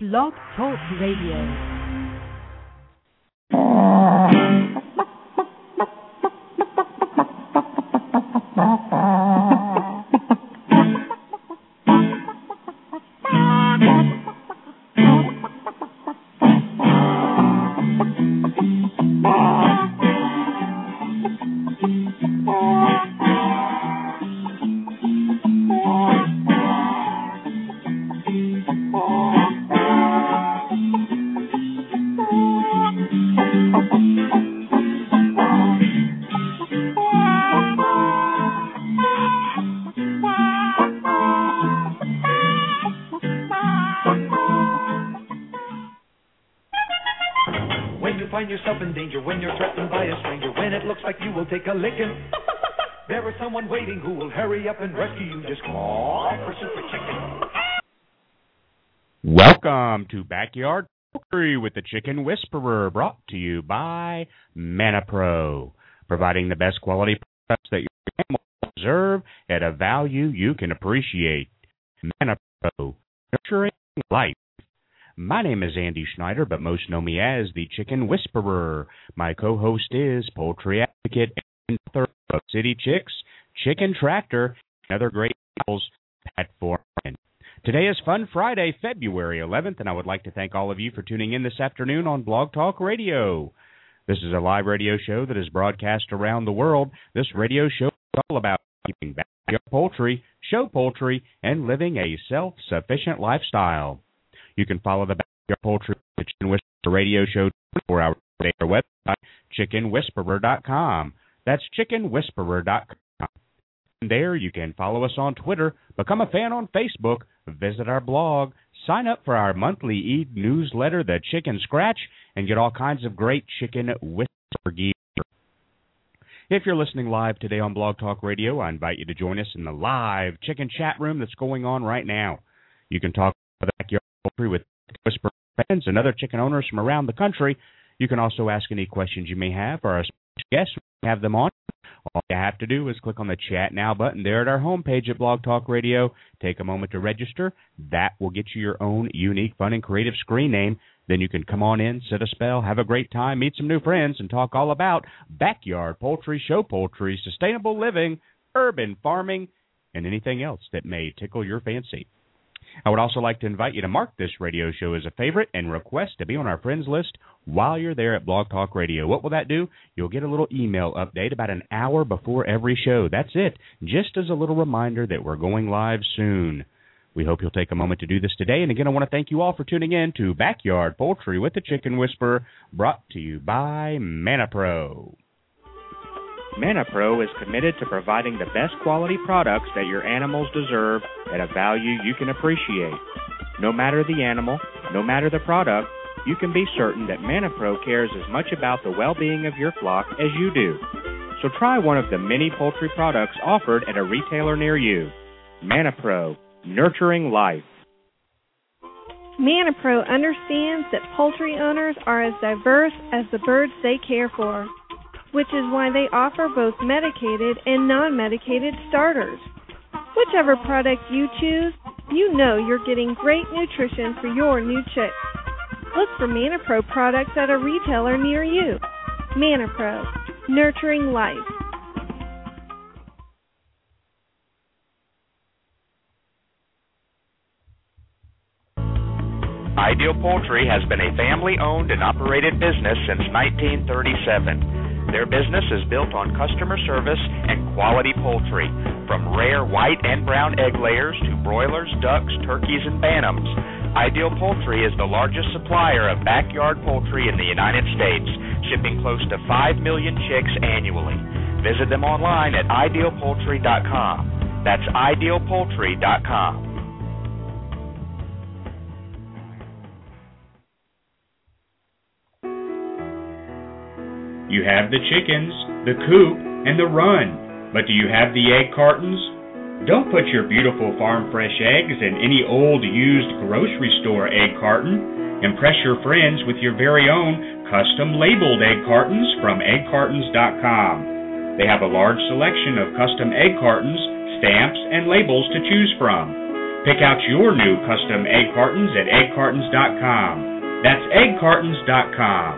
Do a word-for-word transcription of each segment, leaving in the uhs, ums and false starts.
Blog Talk Radio. Take a licking. There is someone waiting who will hurry up and rescue you. Just call for Super Chicken. Welcome to Backyard Poultry with the Chicken Whisperer, brought to you by ManaPro, providing the best quality products that your animals deserve at a value you can appreciate. ManaPro, nurturing life. My name is Andy Schneider, but most know me as the Chicken Whisperer. My co-host is poultry advocate and author of City Chicks, Chicken Tractor, and other great titles, Pat Foreman. Today is Fun Friday, February eleventh, and I would like to thank all of you for tuning in this afternoon on Blog Talk Radio. This is a live radio show that is broadcast around the world. This radio show is all about keeping backyard poultry, show poultry, and living a self-sufficient lifestyle. You can follow the Backyard Poultry the Chicken Whisperer radio show twenty-four hours a day on our website, chicken whisperer dot com. That's chicken whisperer dot com. And there you can follow us on Twitter, become a fan on Facebook, visit our blog, sign up for our monthly e-newsletter, The Chicken Scratch, and get all kinds of great Chicken Whisperer gear. If you're listening live today on Blog Talk Radio, I invite you to join us in the live chicken chat room that's going on right now. You can talk about the Backyard Poultry with Whisperer fans and other chicken owners from around the country. You can also ask any questions you may have for our special guests. We have them on. All you have to do is click on the Chat Now button there at our homepage at Blog Talk Radio. Take a moment to register. That will get you your own unique, fun, and creative screen name. Then you can come on in, sit a spell, have a great time, meet some new friends, and talk all about backyard poultry, show poultry, sustainable living, urban farming, and anything else that may tickle your fancy. I would also like to invite you to mark this radio show as a favorite and request to be on our friends list while you're there at Blog Talk Radio. What will that do? You'll get a little email update about an hour before every show. That's it, just as a little reminder that we're going live soon. We hope you'll take a moment to do this today. And again, I want to thank you all for tuning in to Backyard Poultry with the Chicken Whisperer, brought to you by ManaPro. ManaPro is committed to providing the best quality products that your animals deserve at a value you can appreciate. No matter the animal, no matter the product, you can be certain that ManaPro cares as much about the well-being of your flock as you do. So try one of the many poultry products offered at a retailer near you. ManaPro, nurturing life. ManaPro understands that poultry owners are as diverse as the birds they care for, which is why they offer both medicated and non-medicated starters. Whichever product you choose, you know you're getting great nutrition for your new chicks. Look for ManaPro products at a retailer near you. ManaPro, nurturing life. Ideal Poultry has been a family-owned and operated business since nineteen thirty-seven. Their business is built on customer service and quality poultry, from rare white and brown egg layers to broilers, ducks, turkeys, and bantams. Ideal Poultry is the largest supplier of backyard poultry in the United States, shipping close to five million chicks annually. Visit them online at ideal poultry dot com. That's ideal poultry dot com. You have the chickens, the coop, and the run, but do you have the egg cartons? Don't put your beautiful farm fresh eggs in any old used grocery store egg carton. Impress your friends with your very own custom labeled egg cartons from egg cartons dot com. They have a large selection of custom egg cartons, stamps, and labels to choose from. Pick out your new custom egg cartons at egg cartons dot com. That's egg cartons dot com.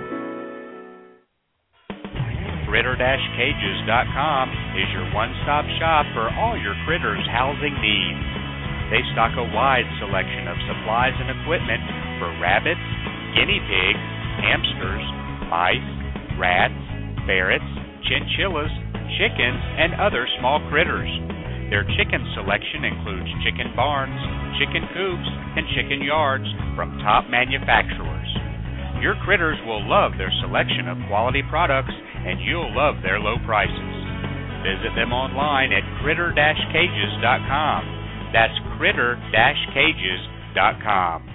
critter dash cages dot com is your one-stop shop for all your critters' housing needs. They stock a wide selection of supplies and equipment for rabbits, guinea pigs, hamsters, mice, rats, ferrets, chinchillas, chickens, and other small critters. Their chicken selection includes chicken barns, chicken coops, and chicken yards from top manufacturers. Your critters will love their selection of quality products, and you'll love their low prices. Visit them online at critter dash cages dot com. That's critter dash cages dot com.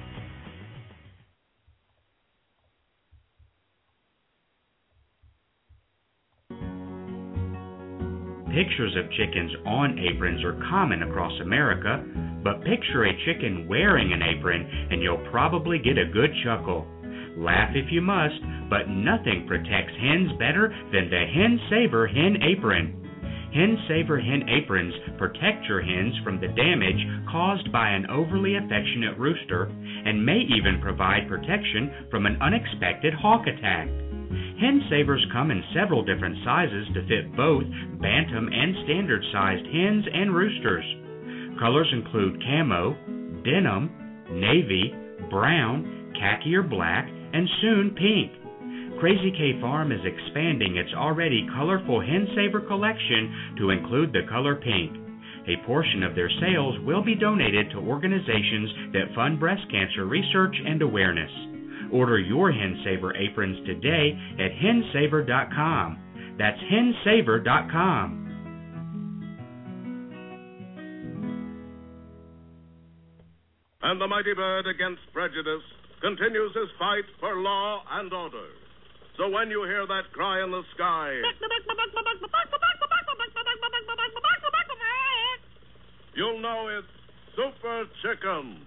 Pictures of chickens on aprons are common across America, but picture a chicken wearing an apron and you'll probably get a good chuckle. Laugh if you must, but nothing protects hens better than the Hen Saver Hen Apron. Hen Saver Hen Aprons protect your hens from the damage caused by an overly affectionate rooster and may even provide protection from an unexpected hawk attack. Hen Savers come in several different sizes to fit both bantam and standard-sized hens and roosters. Colors include camo, denim, navy, brown, khaki or black, and soon pink. Crazy K Farm is expanding its already colorful Hen Saver collection to include the color pink. A portion of their sales will be donated to organizations that fund breast cancer research and awareness. Order your Hen Saver aprons today at hen saver dot com. That's hen saver dot com. And the mighty bird against prejudice continues his fight for law and order. So when you hear that cry in the sky, you'll know it's Super Chicken.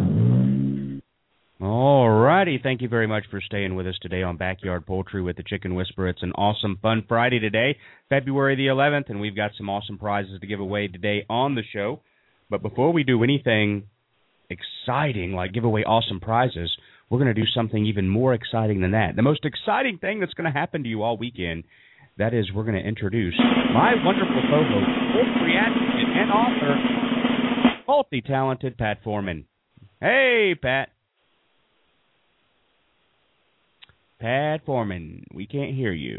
All righty. Thank you very much for staying with us today on Backyard Poultry with the Chicken Whisperer. It's an awesome, fun Friday today, February the eleventh, and we've got some awesome prizes to give away today on the show. But before we do anything exciting like give away awesome prizes, we're going to do something even more exciting than that. The most exciting thing that's going to happen to you all weekend, that is we're going to introduce my wonderful co-host, poultry advocate and author, multi-talented Pat Foreman. Hey, Pat. Pat Foreman, we can't hear you.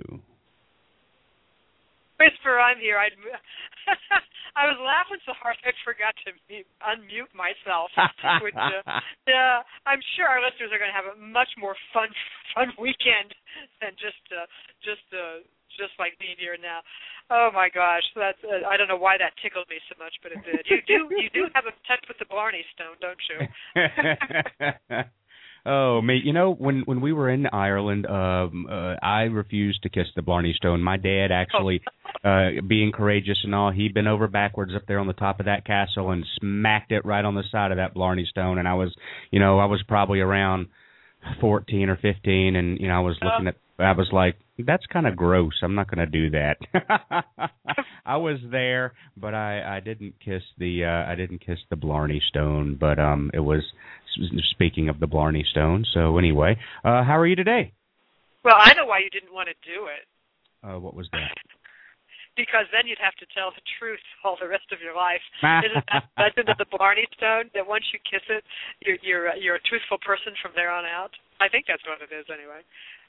Whisper, I'm here. I'd, I was laughing so hard I forgot to mute, unmute myself. Which, uh, uh, I'm sure our listeners are going to have a much more fun, fun weekend than just, uh, just, uh, just like being here now. Oh my gosh, that's. Uh, I don't know why that tickled me so much, but it did. You do, you do have a touch with the Blarney Stone, don't you? Oh, mate, you know, when, when we were in Ireland, um, uh, I refused to kiss the Blarney Stone. My dad actually, uh, being courageous and all, he'd been over backwards up there on the top of that castle and smacked it right on the side of that Blarney Stone. And I was, you know, I was probably around fourteen or fifteen, and, you know, I was looking at, I was like, that's kind of gross. I'm not going to do that. I was there, but I, I didn't kiss the, uh, I didn't kiss the Blarney Stone, but um, it was, speaking of the Blarney Stone. So anyway, uh, how are you today? Well, I know why you didn't want to do it. Uh, what was that? Because then you'd have to tell the truth all the rest of your life. Isn't that legend of the Blarney Stone, that once you kiss it, you're you're, uh, you're a truthful person from there on out? I think that's what it is anyway.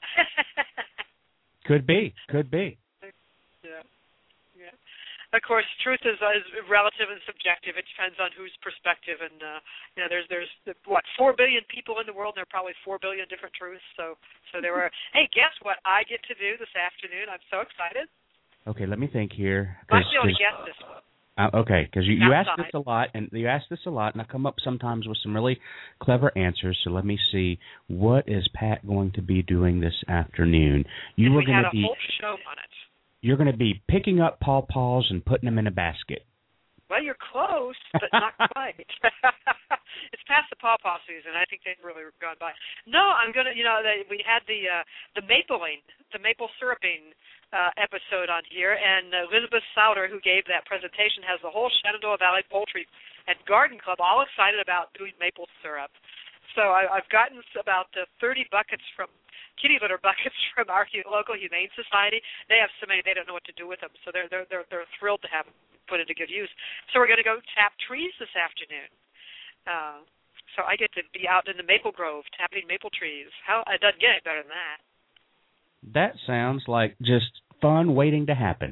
Could be. Could be. Yeah. Yeah. Of course, truth is, uh, is relative and subjective. It depends on whose perspective. And, uh, you know, there's, there's what, four billion people in the world, and there are probably four billion different truths. So so there were, hey, guess what I get to do this afternoon? I'm so excited. Okay, let me think here. Might be able to guess this one. Uh, okay, because you, you ask this a lot, and you ask this a lot, and I come up sometimes with some really clever answers. So let me see, what is Pat going to be doing this afternoon? You we were going had to be a whole show on it. You're going to be picking up pawpaws and putting them in a basket. Well, you're close, but not quite. It's past the pawpaw season. I think they've really gone by. No, I'm gonna. You know, they, we had the uh, the mapling, the maple syruping uh, episode on here. And uh, Elizabeth Souter, who gave that presentation, has the whole Shenandoah Valley Poultry and Garden Club all excited about doing maple syrup. So I, I've gotten about uh, thirty buckets from kitty litter buckets from our local Humane Society. They have so many they don't know what to do with them, so they're they're they're, they're thrilled to have them put into good use. So we're going to go tap trees this afternoon. Uh, so I get to be out in the maple grove tapping maple trees. How it doesn't get any better than that. That sounds like just fun waiting to happen.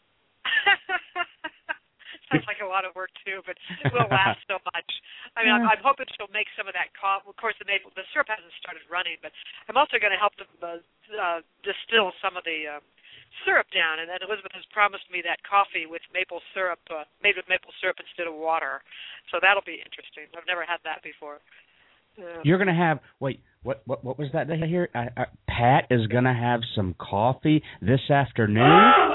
Sounds like a lot of work too, but it will last so much. I mean, I'm, I'm hoping she'll make some of that coffee. Of course, the maple, the syrup hasn't started running, but I'm also going to help them uh, uh, distill some of the uh, syrup down. And then Elizabeth has promised me that coffee with maple syrup, uh, made with maple syrup instead of water. So that'll be interesting. I've never had that before. Uh, You're going to have wait. What what what was that I hear? I, I, Pat is going to have some coffee this afternoon.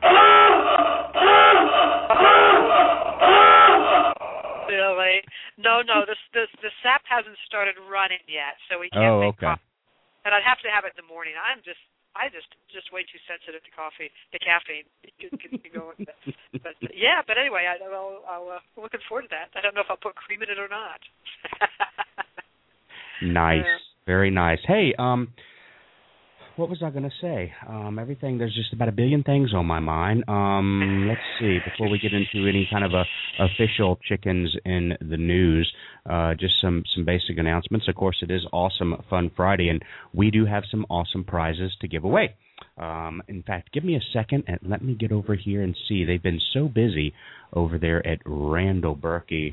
Really? No, no. The the the sap hasn't started running yet, so we can't oh, make okay. coffee. And I'd have to have it in the morning. I'm just I just just way too sensitive to coffee, the caffeine. It gets me going. But, but yeah, but anyway, I, I'll, I'll uh, looking forward to that. I don't know if I'll put cream in it or not. Nice, yeah. Very nice. Hey, um, what was I going to say? Um, everything. There's just about a billion things on my mind. Um, let's see. Before we get into any kind of a official chickens in the news, uh, just some some basic announcements. Of course, it is Awesome Fun Friday, and we do have some awesome prizes to give away. Um, in fact, give me a second and let me get over here and see. They've been so busy over there at Randall Berkey.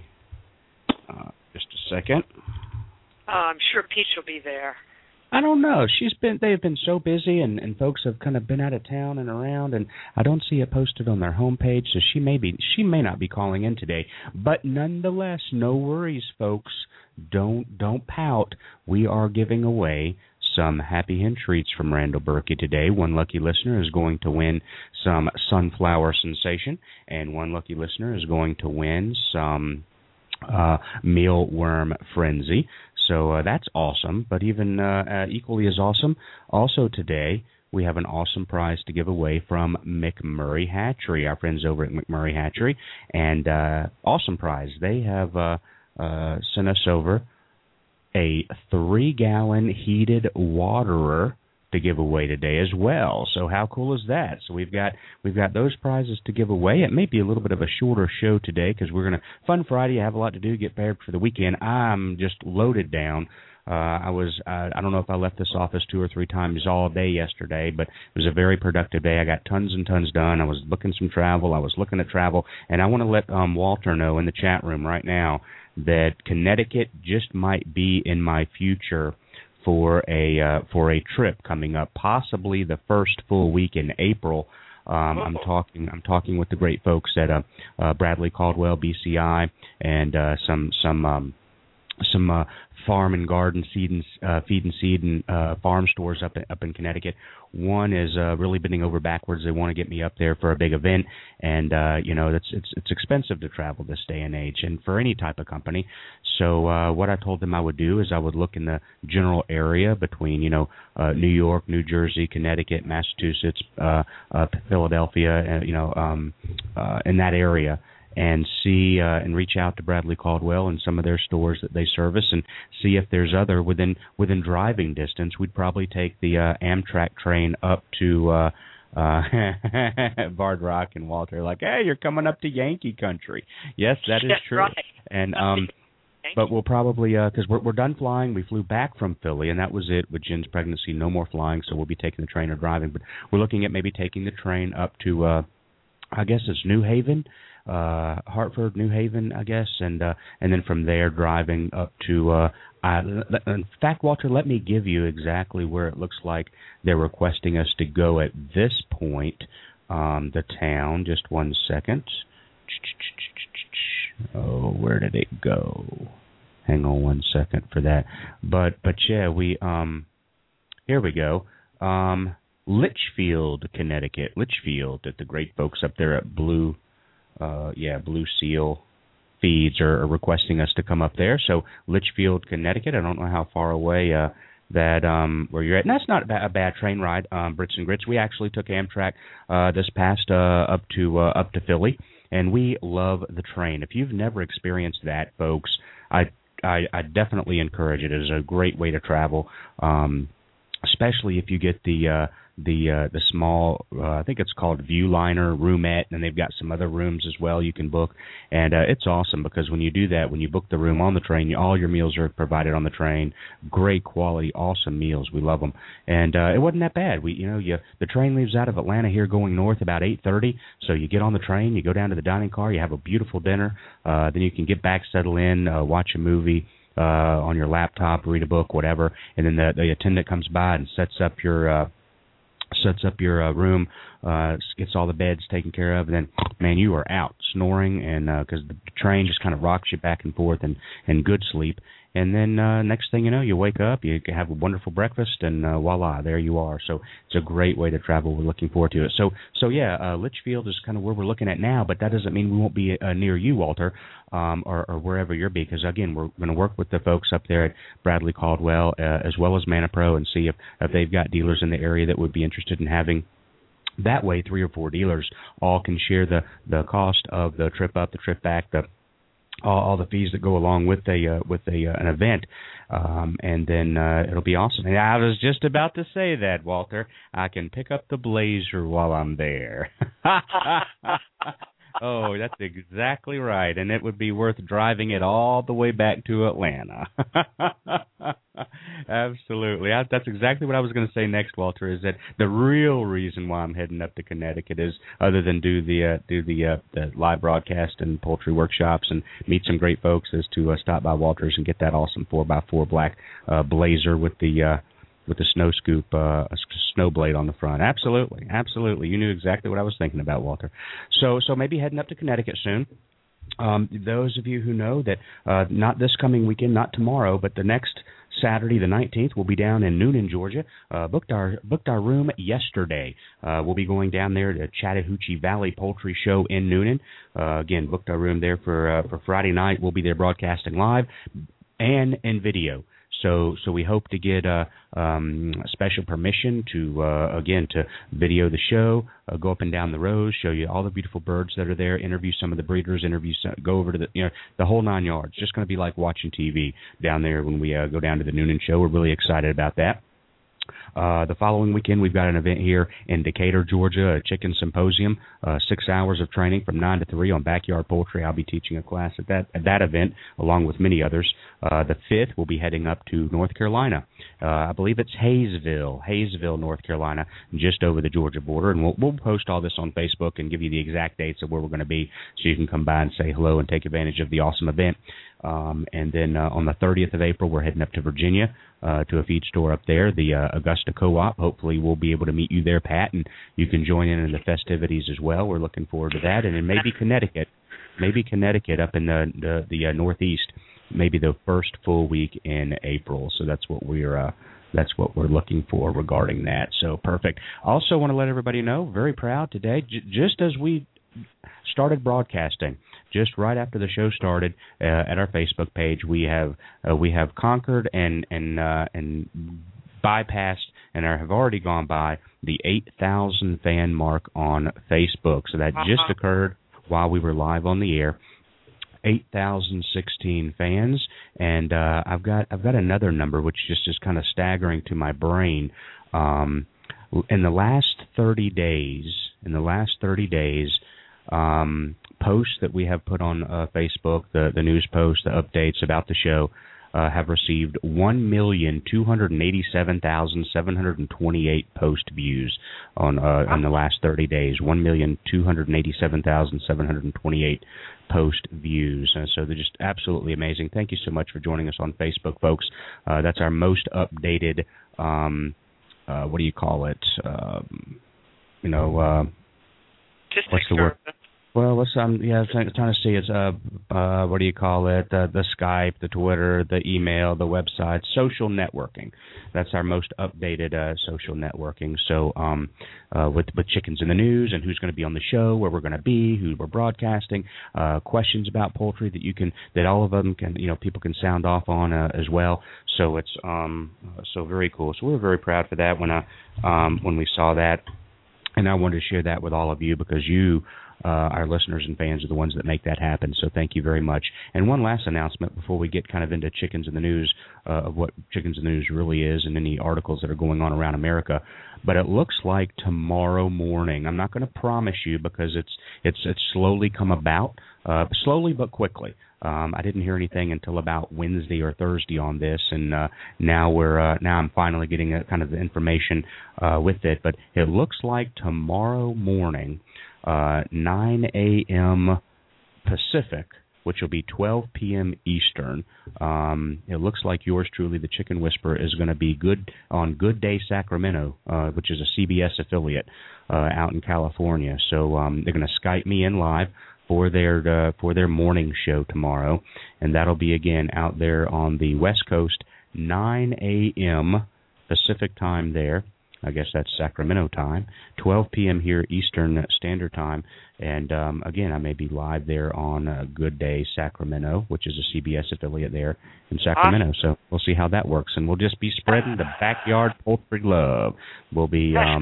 Uh, just a second. Uh, I'm sure Peach will be there. I don't know. She's been. They've been so busy, and, and folks have kind of been out of town and around, and I don't see it posted on their homepage. So she may be. She may not be calling in today, but nonetheless, no worries, folks. Don't don't pout. We are giving away some Happy Hen treats from Randall Berkey today. One lucky listener is going to win some Sunflower Sensation, and one lucky listener is going to win some uh, Mealworm Frenzy. So uh, that's awesome, but even uh, uh, equally as awesome, also today we have an awesome prize to give away from McMurray Hatchery, our friends over at McMurray Hatchery, and uh, awesome prize. They have uh, uh, sent us over a three-gallon heated waterer to give away today as well. So how cool is that? So we've got we've got those prizes to give away. It may be a little bit of a shorter show today because we're going to Fun Friday. I have a lot to do, get prepared for the weekend. I'm just loaded down. Uh, I was uh, I don't know if I left this office two or three times all day yesterday, but it was a very productive day. I got tons and tons done. I was booking some travel. I was looking at travel, and I want to let um, Walter know in the chat room right now that Connecticut just might be in my future for a uh, for a trip coming up, possibly the first full week in April. Um, I'm talking I'm talking with the great folks at uh, uh, Bradley Caldwell B C I and uh, some some um, some uh, farm and garden seed and uh, feed and seed and uh, farm stores up in, up in Connecticut. One is uh, really bending over backwards. They want to get me up there for a big event, and uh, you know it's it's it's expensive to travel this day and age, and for any type of company. So uh, what I told them I would do is I would look in the general area between you know uh, New York, New Jersey, Connecticut, Massachusetts, uh, uh, Philadelphia, uh, you know um, uh, in that area. And see uh, and reach out to Bradley Caldwell and some of their stores that they service, and see if there's other within within driving distance. We'd probably take the uh, Amtrak train up to uh, uh, Bard Rock, and Walter like, hey, you're coming up to Yankee Country. Yes, that is true. Right. And um, but we'll probably because uh, we're we're done flying. We flew back from Philly, and that was it with Jen's pregnancy. No more flying, so we'll be taking the train or driving. But we're looking at maybe taking the train up to uh, I guess it's New Haven. Uh, Hartford, New Haven, I guess, and uh, and then from there driving up to. Uh, I, in fact, Walter, let me give you exactly where it looks like they're requesting us to go at this point. Um, the town. Just one second. Oh, where did it go? Hang on one second for that. But but yeah, we um. Here we go. Um, Litchfield, Connecticut. Litchfield, at the great folks up there at Blue. Uh, yeah, Blue Seal Feeds are, are requesting us to come up there. So Litchfield, Connecticut. I don't know how far away uh, that um, where you're at. And that's not a, ba- a bad train ride, um, Brits and Grits. We actually took Amtrak uh, this past uh, up to uh, up to Philly, and we love the train. If you've never experienced that, folks, I I, I definitely encourage it. It is a great way to travel, um, especially if you get the uh, the uh, the small, uh, I think it's called Viewliner roomette, and they've got some other rooms as well you can book. And uh, it's awesome because when you do that, when you book the room on the train, you, all your meals are provided on the train. Great quality, awesome meals. We love them. And uh, it wasn't that bad. We, you know, you the train leaves out of Atlanta here going north about eight thirty. So you get on the train, you go down to the dining car, you have a beautiful dinner. Uh, then you can get back, settle in, uh, watch a movie uh, on your laptop, read a book, whatever. And then the, the attendant comes by and sets up your uh, sets up your uh, room, uh, gets all the beds taken care of, and then, man, you are out snoring, and because uh, the train just kind of rocks you back and forth, and, and good sleep. And then uh, next thing you know, you wake up, you have a wonderful breakfast, and uh, voila, there you are. So it's a great way to travel. We're looking forward to it. So, so yeah, uh, Litchfield is kind of where we're looking at now, but that doesn't mean we won't be uh, near you, Walter, um, or, or wherever you're be, because, again, we're going to work with the folks up there at Bradley Caldwell uh, as well as ManaPro and see if, if they've got dealers in the area that would be interested in having. That way, three or four dealers all can share the, the cost of the trip up, the trip back, the all, all the fees that go along with a uh, with a uh, an event, um, and then uh, it'll be awesome. And I was just about to say that, Walter. I can pick up the Blazer while I'm there. Oh, that's exactly right, and it would be worth driving it all the way back to Atlanta. Absolutely. I, that's exactly what I was going to say next, Walter, is that the real reason why I'm heading up to Connecticut is, other than do the uh, do the, uh, the live broadcast and poultry workshops and meet some great folks, is to uh, stop by Walter's and get that awesome four by four black uh, Blazer with the uh, with the snow scoop, uh, a snow blade on the front. Absolutely, absolutely. You knew exactly what I was thinking about, Walter. So, so maybe heading up to Connecticut soon. Um, those of you who know that uh, not this coming weekend, not tomorrow, but the next Saturday, the nineteenth, we'll be down in Noonan, Georgia. Uh, booked our booked our room yesterday. Uh, we'll be going down there to Chattahoochee Valley Poultry Show in Noonan. Uh, again, booked our room there for uh, for Friday night. We'll be there broadcasting live and in video. So, so we hope to get uh, um, special permission to, uh, again, to video the show, uh, go up and down the rows, show you all the beautiful birds that are there, interview some of the breeders, interview, some, go over to the, you know, the whole nine yards. Just going to be like watching T V down there when we uh, go down to the Noonan show. We're really excited about that. Uh, the following weekend, we've got an event here in Decatur, Georgia, a chicken symposium, uh, six hours of training from nine to three on backyard poultry. I'll be teaching a class at that at that event, along with many others. Uh, the fifth, we'll be heading up to North Carolina. Uh, I believe it's Hayesville, Hayesville, North Carolina, just over the Georgia border. And we'll, we'll post all this on Facebook and give you the exact dates of where we're going to be, so you can come by and say hello and take advantage of the awesome event. Um, and then uh, on the thirtieth of April, we're heading up to Virginia uh, to a feed store up there, the uh, Augusta Co-op. Hopefully we'll be able to meet you there, Pat, and you can join in in the festivities as well. We're looking forward to that. And then maybe Connecticut, maybe Connecticut up in the, the, the uh, Northeast, maybe the first full week in April. So that's what we're uh, that's what we're looking for regarding that. So perfect. I also want to let everybody know, very proud today, j- just as we started broadcasting, just right after the show started, uh, at our Facebook page, we have uh, we have conquered and and uh, and bypassed and are, have already gone by the eight thousand fan mark on Facebook. So that just occurred while we were live on the air. eight thousand sixteen fans, and uh, I've got I've got another number which just is kind of staggering to my brain. Um, in the last thirty days, in the last thirty days. Um, posts that we have put on uh, Facebook, the, the news posts, the updates about the show, uh, have received one million two hundred eighty-seven thousand seven hundred twenty-eight post views on uh, in the last thirty days. one million two hundred eighty-seven thousand seven hundred twenty-eight post views. Uh, so they're just absolutely amazing. Thank you so much for joining us on Facebook, folks. Uh, that's our most updated, um, uh, what do you call it? Um, you know, uh, What's the word? Well, let's um yeah, I'm trying to see. It's uh uh what do you call it? The the Skype, the Twitter, the email, the website, social networking. That's our most updated uh, social networking. So um uh with with Chickens in the News and who's going to be on the show, where we're going to be, who we're broadcasting, uh questions about poultry that you can that all of them can you know people can sound off on uh, as well. So it's um so very cool. So we're very proud for that when I um when we saw that, and I wanted to share that with all of you because you. Uh, our listeners and fans are the ones that make that happen, so thank you very much. And one last announcement before we get kind of into Chickens in the News, uh, of what Chickens in the News really is and any articles that are going on around America. But it looks like tomorrow morning, I'm not going to promise you because it's it's it's slowly come about, uh, slowly but quickly. Um, I didn't hear anything until about Wednesday or Thursday on this, and uh, now we're uh, now I'm finally getting a, kind of the information uh, with it. But it looks like tomorrow morning, uh, nine a.m. Pacific, which will be twelve p.m. Eastern. Um, it looks like yours truly, the Chicken Whisperer, is going to be good on Good Day Sacramento, uh, which is a C B S affiliate uh, out in California. So um, they're going to Skype me in live for their uh, for their morning show tomorrow, and that'll be again out there on the West Coast, nine a.m. Pacific time there. I guess that's Sacramento time, twelve p.m. here Eastern Standard Time. And, um, again, I may be live there on uh, Good Day Sacramento, which is a C B S affiliate there in Sacramento. So we'll see how that works. And we'll just be spreading the backyard poultry love. We'll be um,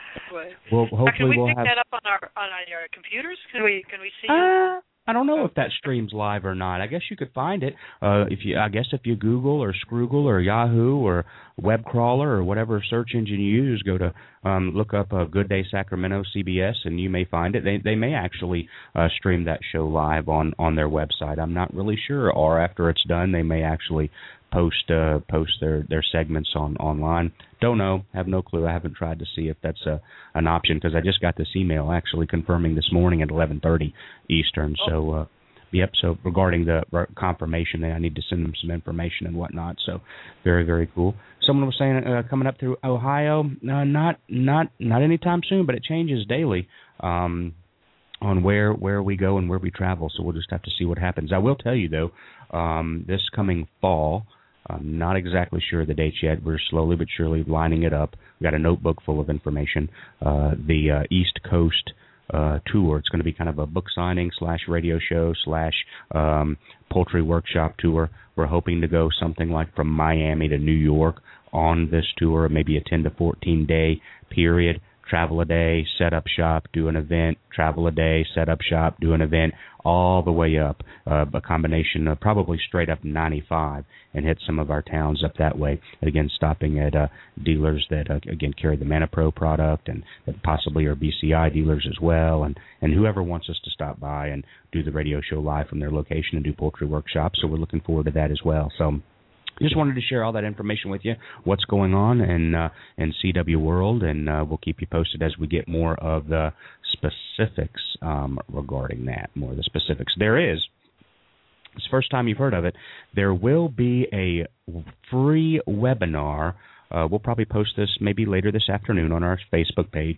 – we'll, hopefully can we we'll pick have, that up on our on our computers? Can we can we see uh, I don't know if that streams live or not. I guess you could find it. Uh, if you, I guess if you Google or Scroogle or Yahoo or web crawler or whatever search engine you use, go to um, look up uh, Good Day Sacramento C B S, and you may find it. They they may actually uh, stream that show live on, on their website. I'm not really sure. Or after it's done, they may actually post uh, post their, their segments on online. Don't know. Have no clue. I haven't tried to see if that's a, an option because I just got this email actually confirming this morning at eleven thirty Eastern. Oh. So, uh, yep. So regarding the confirmation, I need to send them some information and whatnot. So very, very cool. Someone was saying uh, coming up through Ohio, uh, not not not anytime soon, but it changes daily um, on where where we go and where we travel. So we'll just have to see what happens. I will tell you though, um, this coming fall. I'm not exactly sure of the dates yet. We're slowly but surely lining it up. We've got a notebook full of information. Uh, the uh, East Coast uh, tour. It's going to be kind of a book signing slash radio show slash um, poultry workshop tour. We're hoping to go something like from Miami to New York on this tour, maybe a ten to fourteen day period. Travel a day, set up shop, do an event, travel a day, set up shop, do an event, all the way up, uh, a combination of probably straight up ninety-five and hit some of our towns up that way. And again, stopping at uh, dealers that, uh, again, carry the ManaPro product and that possibly are B C I dealers as well, and, and whoever wants us to stop by and do the radio show live from their location and do poultry workshops. So we're looking forward to that as well. So just wanted to share all that information with you, what's going on in, uh, in C W World, and uh, we'll keep you posted as we get more of the specifics um, regarding that, more of the specifics. There is, it's the first time you've heard of it, there will be a free webinar. Uh, we'll probably post this maybe later this afternoon on our Facebook page.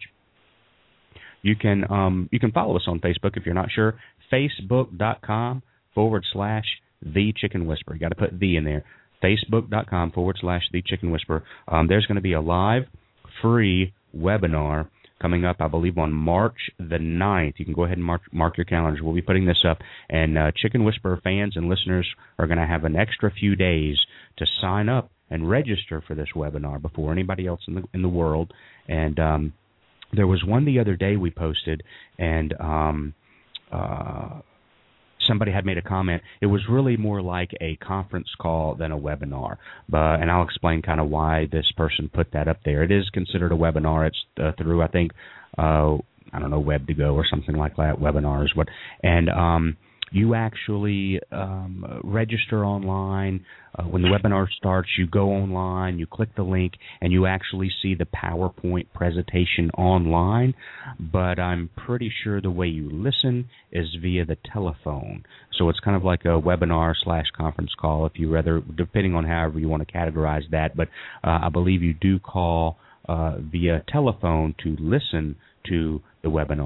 You can um, you can follow us on Facebook if you're not sure, facebook.com forward slash The Chicken Whisperer. You got to put the in there. Facebook.com forward slash The Chicken Whisperer. Um, there's going to be a live, free webinar coming up, I believe, on March the ninth. You can go ahead and mark, mark your calendars. We'll be putting this up, and uh, Chicken Whisperer fans and listeners are going to have an extra few days to sign up and register for this webinar before anybody else in the in the world. And um, there was one the other day we posted, and um, uh, somebody had made a comment. It was really more like a conference call than a webinar, but and I'll explain kind of why this person put that up there. It is considered a webinar. It's uh, through, I think, uh, I don't know, Web to Go or something like that. Webinars, what, and um, you actually um, register online. Uh, when the webinar starts, you go online, you click the link, and you actually see the PowerPoint presentation online. But I'm pretty sure the way you listen is via the telephone. So it's kind of like a webinar slash conference call, if you rather, depending on however you want to categorize that. But uh, I believe you do call uh, via telephone to listen to the webinar.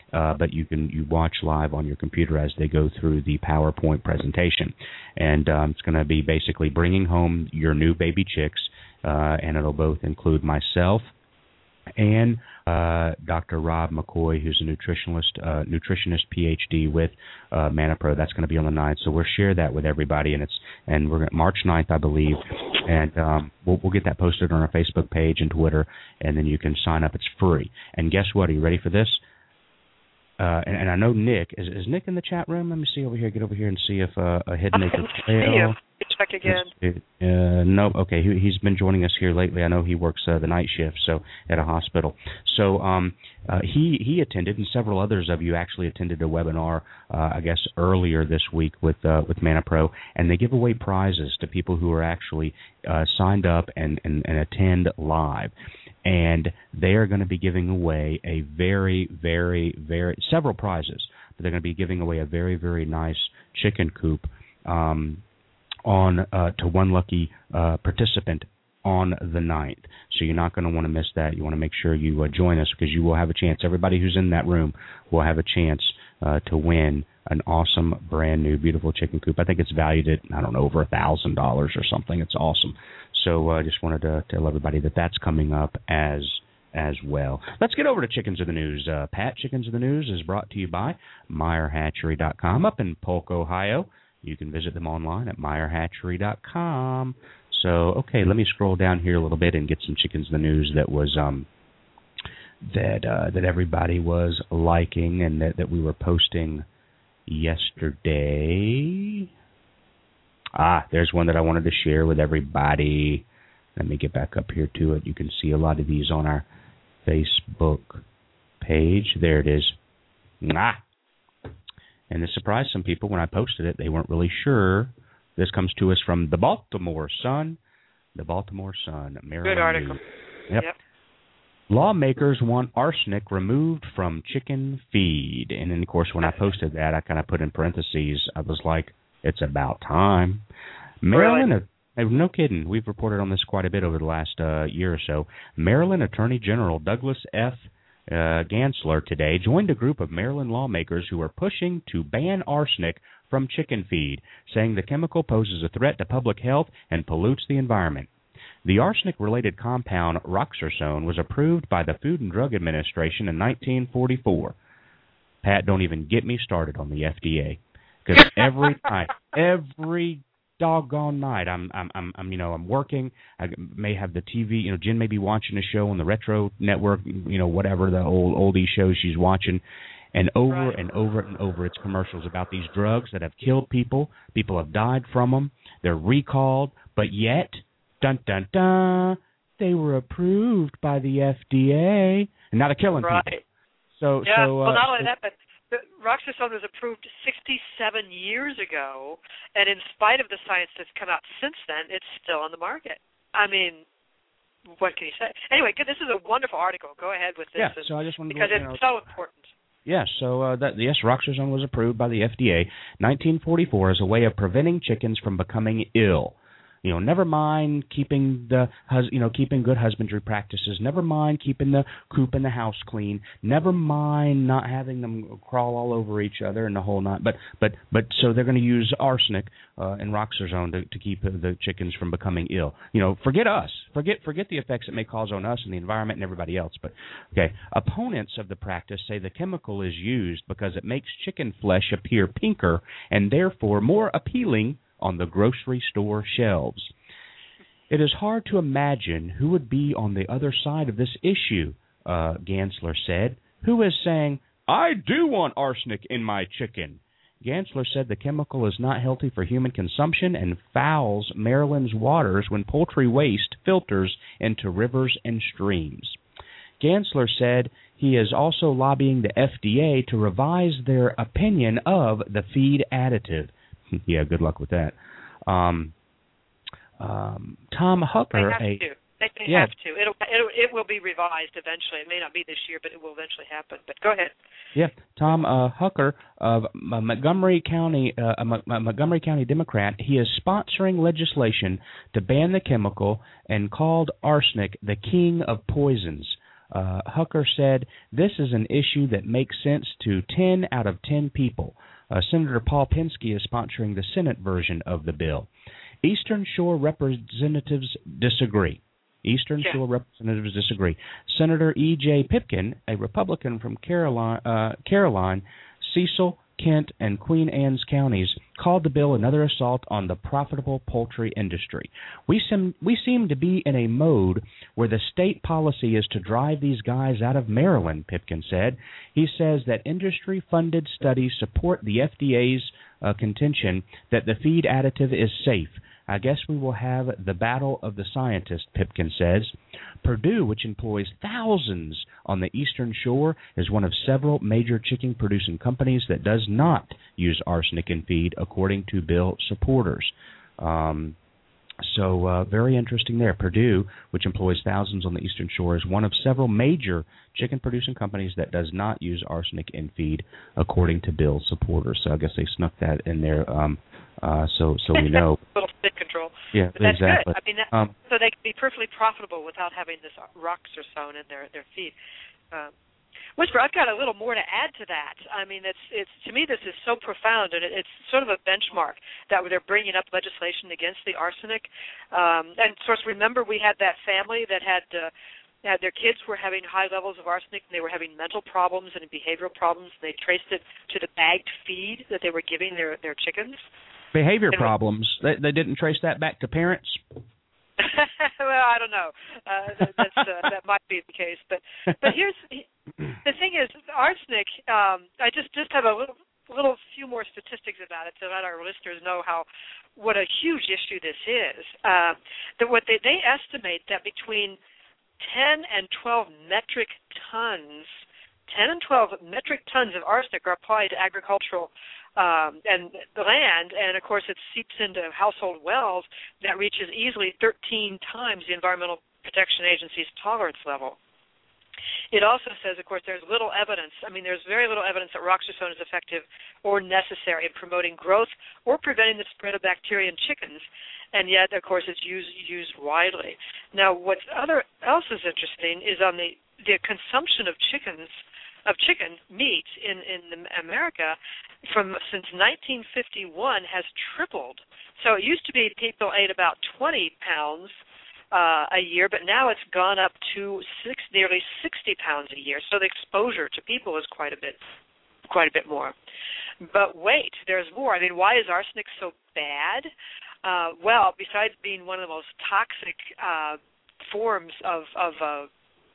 uh, but you can you watch live on your computer as they go through the PowerPoint presentation. And um, it's going to be basically bringing home your new baby chicks, uh, and it'll both include myself and uh, Doctor Rob McCoy, who's a nutritionist, uh, nutritionist P H D with uh, ManaPro. That's going to be on the ninth, so we'll share that with everybody, and it's and we're gonna, March ninth, I believe, and um, we'll, we'll get that posted on our Facebook page and Twitter, and then you can sign up. It's free. And guess what? Are you ready for this? Uh, and, and I know Nick is, is Nick in the chat room. Let me see over here. Get over here and see if uh, a head maker. See you. Check again. Uh, no, okay. He, he's been joining us here lately. I know he works uh, the night shift, so at a hospital. So um, uh, he he attended, and several others of you actually attended a webinar, uh, I guess earlier this week with uh, with ManaPro, and they give away prizes to people who are actually uh, signed up and, and, and attend live. And they are going to be giving away a very, very, very several prizes. But they're going to be giving away a very, very nice chicken coop um, on uh, to one lucky uh, participant on the ninth. So you're not going to want to miss that. You want to make sure you uh, join us, because you will have a chance. Everybody who's in that room will have a chance uh, to win an awesome, brand new, beautiful chicken coop. I think it's valued at, I don't know, over a thousand dollars or something. It's awesome. So I uh, just wanted to tell everybody that that's coming up as as well. Let's get over to Chickens of the News. Uh, Pat, Chickens of the News is brought to you by Meyer Hatchery dot com up in Polk, Ohio. You can visit them online at Meyer Hatchery dot com. So, okay, let me scroll down here a little bit and get some Chickens of the News that was um, that uh, that everybody was liking and that, that we were posting yesterday. Ah, there's one that I wanted to share with everybody. Let me get back up here to it. You can see a lot of these on our Facebook page. There it is. Ah. And this surprised some people when I posted it. They weren't really sure. This comes to us from the Baltimore Sun. The Baltimore Sun. Maryland Good article. News. Yep. yep. Lawmakers want arsenic removed from chicken feed. And then, of course, when I posted that, I kind of put in parentheses, I was like, it's about time. Maryland, really? No kidding. We've reported on this quite a bit over the last uh, year or so. Maryland Attorney General Douglas F. Uh, Gansler today joined a group of Maryland lawmakers who are pushing to ban arsenic from chicken feed, saying the chemical poses a threat to public health and pollutes the environment. The arsenic-related compound roxarsone was approved by the Food and Drug Administration in nineteen forty-four. Pat, don't even get me started on the F D A. Because every night, every doggone night, I'm, I'm, I'm, I'm, you know, I'm working. I may have the T V. You know, Jen may be watching a show on the Retro Network. You know, whatever the old oldie shows she's watching, and over right. and over and over, it's commercials about these drugs that have killed people. People have died from them. They're recalled, but yet, dun dun dun, they were approved by the F D A, and now they're killing right. people. So, yeah. so, well, uh, not only that, but the roxarsone was approved sixty-seven years ago, and in spite of the science that's come out since then, it's still on the market. I mean, what can you say? Anyway, good, this is a wonderful article. Go ahead with this. Yeah, and, so I just wanted because to, you it's know, so important. Yes, yeah, so uh, that yes, roxarsone was approved by the F D A nineteen forty-four as a way of preventing chickens from becoming ill. You know, never mind keeping the hus- you know keeping good husbandry practices. Never mind keeping the coop and the house clean. Never mind not having them crawl all over each other and the whole nine. But but but so they're going to use arsenic uh, and roxarsone to, to keep the chickens from becoming ill. You know, forget us. Forget forget the effects it may cause on us and the environment and everybody else. But okay, opponents of the practice say the chemical is used because it makes chicken flesh appear pinker and therefore more appealing on the grocery store shelves. It is hard to imagine who would be on the other side of this issue, uh, Gansler said. Who is saying, I do want arsenic in my chicken? Gansler said the chemical is not healthy for human consumption and fouls Maryland's waters when poultry waste filters into rivers and streams. Gansler said he is also lobbying the F D A to revise their opinion of the feed additive. Yeah, good luck with that. Um, um, Tom Hucker, they have a, to. They, they yeah. have to. It'll, it'll, it will be revised eventually. It may not be this year, but it will eventually happen. But go ahead. Yeah, Tom uh, Hucker of uh, Montgomery County, uh, a Montgomery County Democrat, he is sponsoring legislation to ban the chemical and called arsenic the king of poisons. Uh, Hucker said, "This is an issue that makes sense to ten out of ten people." Uh, Senator Paul Pinsky is sponsoring the Senate version of the bill. Eastern Shore representatives disagree. Eastern yeah. Shore representatives disagree. Senator E J. Pipkin, a Republican from Caroline, uh, Caroline, Cecil, Kent, and Queen Anne's counties, called the bill another assault on the profitable poultry industry. We seem, we seem to be in a mode where the state policy is to drive these guys out of Maryland, Pipkin said. He says that industry-funded studies support the F D A's uh, contention that the feed additive is safe. I guess we will have the battle of the scientists, Pipkin says. Purdue, which employs thousands on the Eastern Shore, is one of several major chicken-producing companies that does not use arsenic in feed, according to bill supporters. Um, so uh, very interesting there. Purdue, which employs thousands on the Eastern Shore, is one of several major chicken-producing companies that does not use arsenic in feed, according to bill supporters. So I guess they snuck that in there. Um, Uh, so, so we know. A little stick control. Yeah, but that's exactly. good. I mean, that, um, so they can be perfectly profitable without having this roxarsone in their their feed. Um, Whisper, I've got a little more to add to that. I mean, it's it's to me this is so profound, and it, it's sort of a benchmark that they're bringing up legislation against the arsenic. Um, and of course, remember we had that family that had. Uh, Had their kids were having high levels of arsenic, and they were having mental problems and behavioral problems. They traced it to the bagged feed that they were giving their, their chickens. Behavior and problems. They, they didn't trace that back to parents? Well, I don't know. Uh, that's, uh, that might be the case. But but here's the thing is, arsenic, um, I just, just have a little, little few more statistics about it to let our listeners know how what a huge issue this is. Uh, that what they, they estimate that between ten and twelve metric tons, ten and twelve metric tons of arsenic are applied to agricultural um, and the land, and of course it seeps into household wells that reaches easily thirteen times the Environmental Protection Agency's tolerance level. It also says, of course, there's little evidence. I mean, there's very little evidence that roxarsone is effective or necessary in promoting growth or preventing the spread of bacteria in chickens, and yet, of course, it's used used widely. Now, what other else is interesting is on the, the consumption of chickens, of chicken meat in, in America from since nineteen fifty-one has tripled. So it used to be people ate about twenty pounds Uh, a year, but now it's gone up to six, nearly sixty pounds a year. So the exposure to people is quite a bit, quite a bit more. But wait, there's more. I mean, why is arsenic so bad? Uh, well, besides being one of the most toxic uh, forms of, of uh,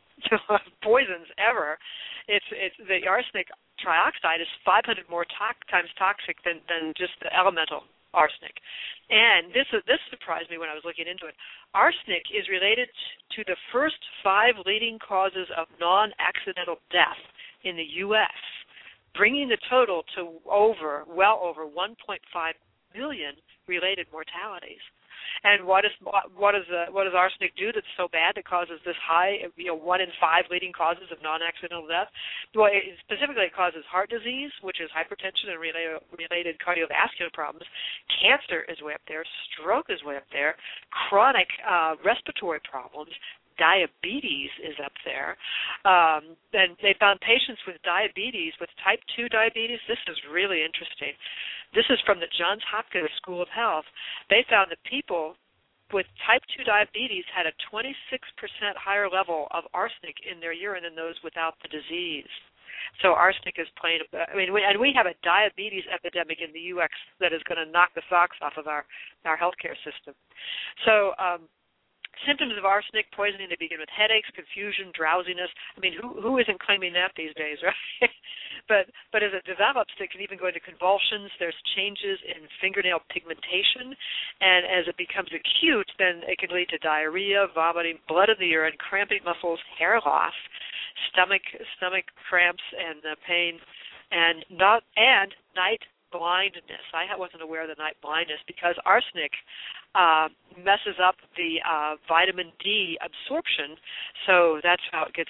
poisons ever, it's it's the arsenic trioxide is five hundred more to- times toxic than, than just the elemental arsenic. And this this surprised me when I was looking into it. Arsenic is related to the first five leading causes of non-accidental death in the U S, bringing the total to over, well over one point five million related mortalities. And what is what is uh, what does arsenic do that's so bad that causes this high, you know, one in five leading causes of non-accidental death? Well, it specifically it causes heart disease, which is hypertension and related, related cardiovascular problems. Cancer is way up there. Stroke is way up there. Chronic uh, respiratory problems. Diabetes is up there. Um, and they found patients with diabetes, with type two diabetes. This is really interesting. This is from the Johns Hopkins School of Health. They found that people with type two diabetes had a twenty-six percent higher level of arsenic in their urine than those without the disease. So arsenic is playing, I mean, we, and we have a diabetes epidemic in the U S that is going to knock the socks off of our, our healthcare system. So, um, symptoms of arsenic poisoning, they begin with headaches, confusion, drowsiness. I mean, who who isn't claiming that these days, right? but but as it develops, it can even go into convulsions. There's changes in fingernail pigmentation. And as it becomes acute, then it can lead to diarrhea, vomiting, blood in the urine, cramping muscles, hair loss, stomach stomach cramps and uh, pain, and not and night blindness. I wasn't aware of the night blindness because arsenic uh, messes up the uh, vitamin D absorption, so that's how it gets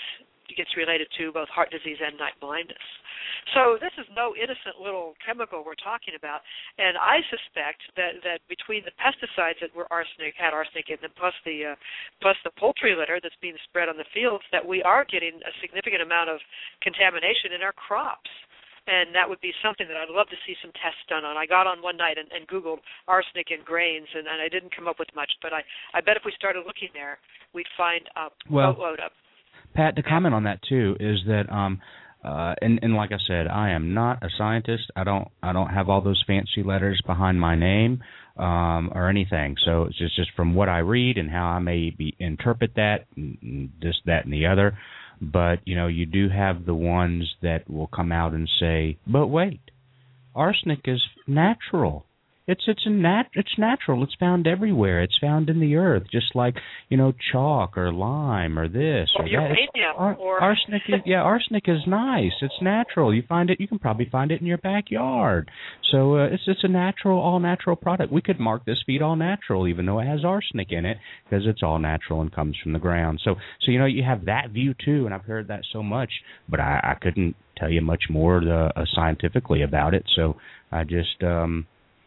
gets related to both heart disease and night blindness. So this is no innocent little chemical we're talking about, and I suspect that, that between the pesticides that were arsenic had arsenic in them, plus the uh, plus the poultry litter that's being spread on the fields, that we are getting a significant amount of contamination in our crops. And that would be something that I'd love to see some tests done on. I got on one night and, and Googled arsenic in grains, and, and I didn't come up with much. But I, I bet if we started looking there, we'd find a well, boatload of. Pat, to comment on that too is that, um, uh, and, and like I said, I am not a scientist. I don't, I don't have all those fancy letters behind my name um, or anything. So it's just, just from what I read and how I may be, interpret that, and this, that, and the other. But, you know, you do have the ones that will come out and say, but wait, arsenic is natural. It's it's a nat it's natural. It's found everywhere. It's found in the earth, just like, you know, chalk or lime or this or, or that. Ar- or arsenic is, yeah, arsenic is nice. It's natural. You find it. You can probably find it in your backyard. So uh, it's it's a natural, all natural product. We could mark this feed all natural, even though it has arsenic in it, because it's all natural and comes from the ground. So so you know, you have that view too, and I've heard that so much, but I, I couldn't tell you much more the, uh, scientifically about it. So I just. Um,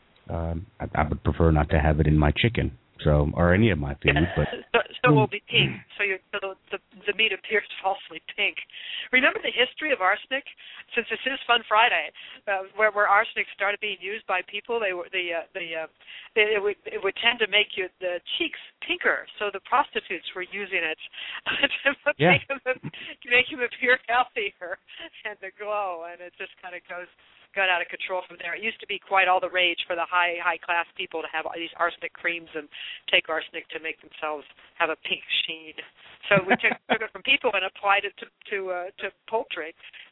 Um, I, I would prefer not to have it in my chicken, so or any of my food. But so, so it will be pink. So, you, so the, the the meat appears falsely pink. Remember the history of arsenic? Since this is Fun Friday, uh, where where arsenic started being used by people, they were the uh, the uh, it, it would it would tend to make you the cheeks pinker. So the prostitutes were using it to yeah. make them to make them appear healthier and to glow, and it just kind of goes. got out of control from there. It used to be quite all the rage for the high, high-class people to have these arsenic creams and take arsenic to make themselves have a pink sheen. So we took, took it from people and applied it to to, uh, to poultry.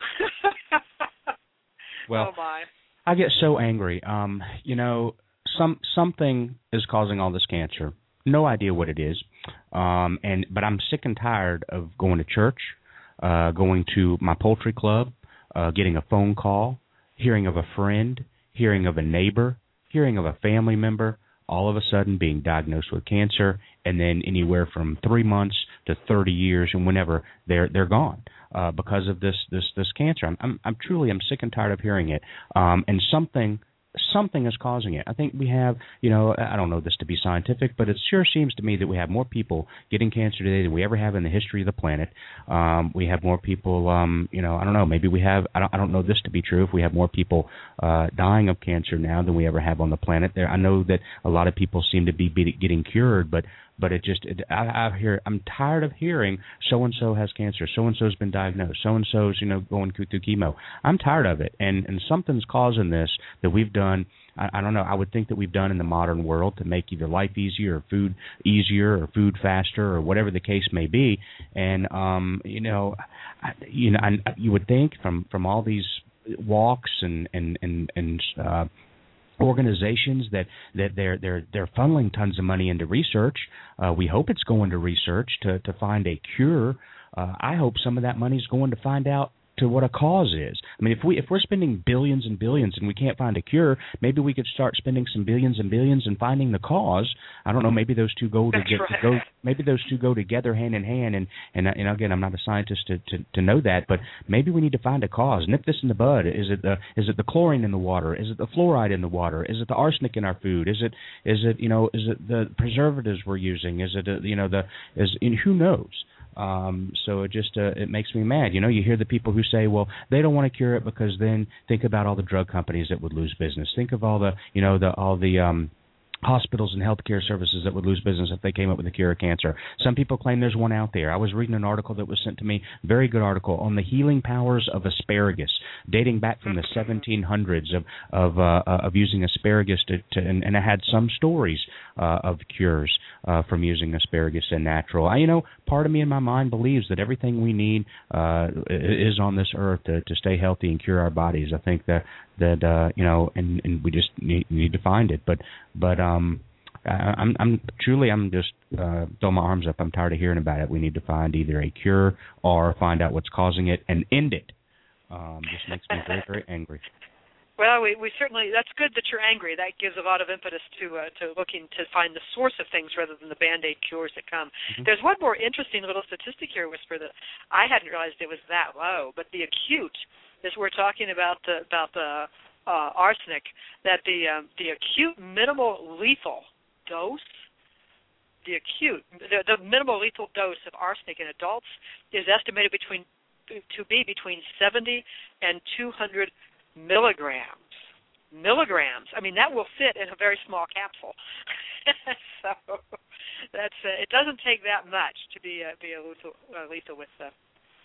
Well, oh my! I get so angry. Um, you know, some something is causing all this cancer. No idea what it is. Um, and but I'm sick and tired of going to church, uh, going to my poultry club, uh, getting a phone call, hearing of a friend, hearing of a neighbor, hearing of a family member, all of a sudden being diagnosed with cancer, and then anywhere from three months to thirty years, and whenever they're they're gone uh, because of this this this cancer. I'm I'm, I'm truly I'm sick and tired of hearing it, um, and something. Something is causing it. I think we have, you know, I don't know this to be scientific, but it sure seems to me that we have more people getting cancer today than we ever have in the history of the planet. Um, we have more people, um, you know, I don't know, maybe we have, I don't, I don't know this to be true, if we have more people uh, dying of cancer now than we ever have on the planet. There, I know that a lot of people seem to be, be getting cured, but But it just, it, I, I hear, I'm tired of hearing so-and-so has cancer, so-and-so's been diagnosed, so-and-so's, you know, going through chemo. I'm tired of it, and, and something's causing this that we've done, I, I don't know, I would think that we've done in the modern world to make either life easier or food easier or food faster or whatever the case may be. And, um, you know, I, you know, I, you would think from, from all these walks and, and, and, and uh, organizations that, that they're they're they're funneling tons of money into research. Uh, we hope it's going to research to, to find a cure. Uh, I hope some of that money is going to find out to what a cause is. I mean, if we if we're spending billions and billions and we can't find a cure, maybe we could start spending some billions and billions and finding the cause. I don't know. Maybe those two go to That's get right. to go. Maybe those two go together hand in hand. And and and again, I'm not a scientist to, to, to know that, but maybe we need to find a cause. Nip this in the bud. Is it the is it the chlorine in the water? Is it the fluoride in the water? Is it the arsenic in our food? Is it is it you know is it the preservatives we're using? Is it uh, you know the is and who knows? Um, so it just uh, it makes me mad. You know, you hear the people who say, well, they don't want to cure it because then think about all the drug companies that would lose business. Think of all the, you know, the all the um, hospitals and healthcare services that would lose business if they came up with a cure of cancer. Some people claim there's one out there. I was reading an article that was sent to me, very good article, on the healing powers of asparagus, dating back from the seventeen hundreds of of, uh, of using asparagus to, to and, and it had some stories uh, of cures uh, from using asparagus and natural. I, you know, part of me in my mind believes that everything we need uh, is on this earth to, to stay healthy and cure our bodies. I think that that uh, you know, and, and we just need, need to find it. But but um, I, I'm I'm truly I'm just uh, throw my arms up. I'm tired of hearing about it. We need to find either a cure or find out what's causing it and end it. Um, just makes me very very angry. Well, we, we certainly, that's good that you're angry. That gives a lot of impetus to uh, to looking to find the source of things rather than the Band-Aid cures that come. Mm-hmm. There's one more interesting little statistic here, Whisper, that I hadn't realized it was that low, but the acute, as we're talking about the, about the uh, arsenic, that the, um, the acute minimal lethal dose, the acute, the, the minimal lethal dose of arsenic in adults is estimated between to be between seventy and two hundred milligrams. Milligrams. I mean, that will fit in a very small capsule. So that's uh, it. Doesn't take that much to be uh, be a lethal, uh, lethal with. Uh,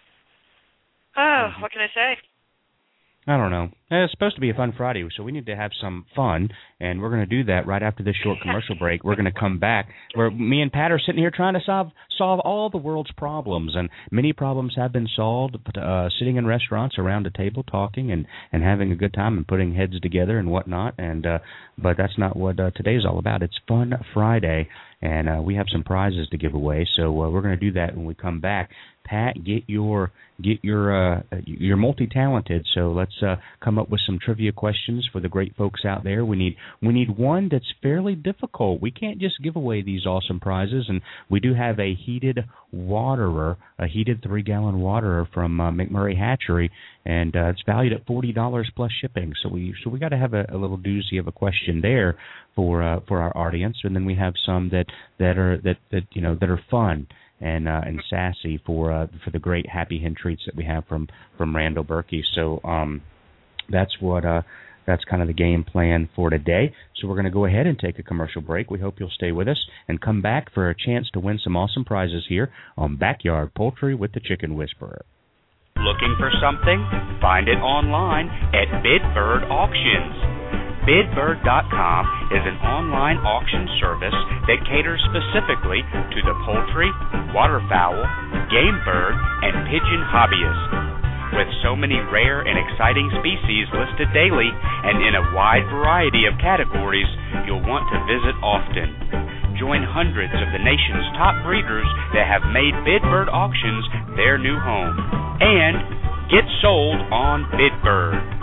oh, mm-hmm. What can I say? I don't know. It's supposed to be a fun Friday, so we need to have some fun, and we're going to do that right after this short commercial break. We're going to come back where me and Pat are sitting here trying to solve solve all the world's problems, and many problems have been solved, uh, sitting in restaurants around a table talking and, and having a good time and putting heads together and whatnot, and uh, but that's not what uh, today is all about. It's Fun Friday, and uh, we have some prizes to give away, so uh, we're going to do that when we come back. Pat, get your get your uh, you're multi-talented, so let's uh, come up with some trivia questions for the great folks out there. We need we need one that's fairly difficult. We can't just give away these awesome prizes, and we do have a heated waterer, a heated three-gallon waterer from uh, McMurray Hatchery, and uh, it's valued at forty dollars plus shipping. So we so we got to have a, a little doozy of a question there for uh, for our audience, and then we have some that that are that, that you know that are fun and uh, and sassy for uh, for the great Happy Hen treats that we have from from Randall Berkey. So um, that's what uh, that's kind of the game plan for today. So we're going to go ahead and take a commercial break. We hope you'll stay with us and come back for a chance to win some awesome prizes here on Backyard Poultry with the Chicken Whisperer. Looking for something? Find it online at Bidbird Auctions. Bidbird dot com is an online auction service that caters specifically to the poultry, waterfowl, game bird, and pigeon hobbyists. With so many rare and exciting species listed daily and in a wide variety of categories, you'll want to visit often. Join hundreds of the nation's top breeders that have made Bidbird Auctions their new home. And get sold on Bidbird.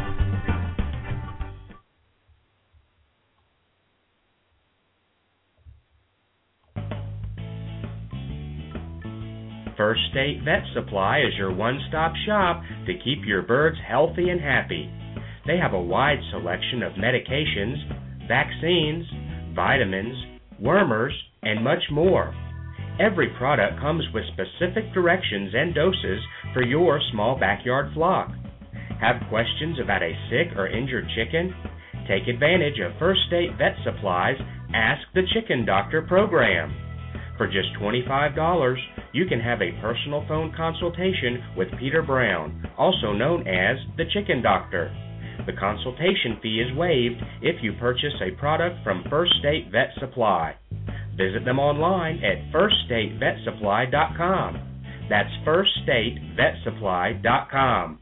First State Vet Supply is your one-stop shop to keep your birds healthy and happy. They have a wide selection of medications, vaccines, vitamins, wormers, and much more. Every product comes with specific directions and doses for your small backyard flock. Have questions about a sick or injured chicken? Take advantage of First State Vet Supply's Ask the Chicken Doctor program. For just twenty-five dollars, you can have a personal phone consultation with Peter Brown, also known as the Chicken Doctor. The consultation fee is waived if you purchase a product from First State Vet Supply. Visit them online at first state vet supply dot com. That's first state vet supply dot com.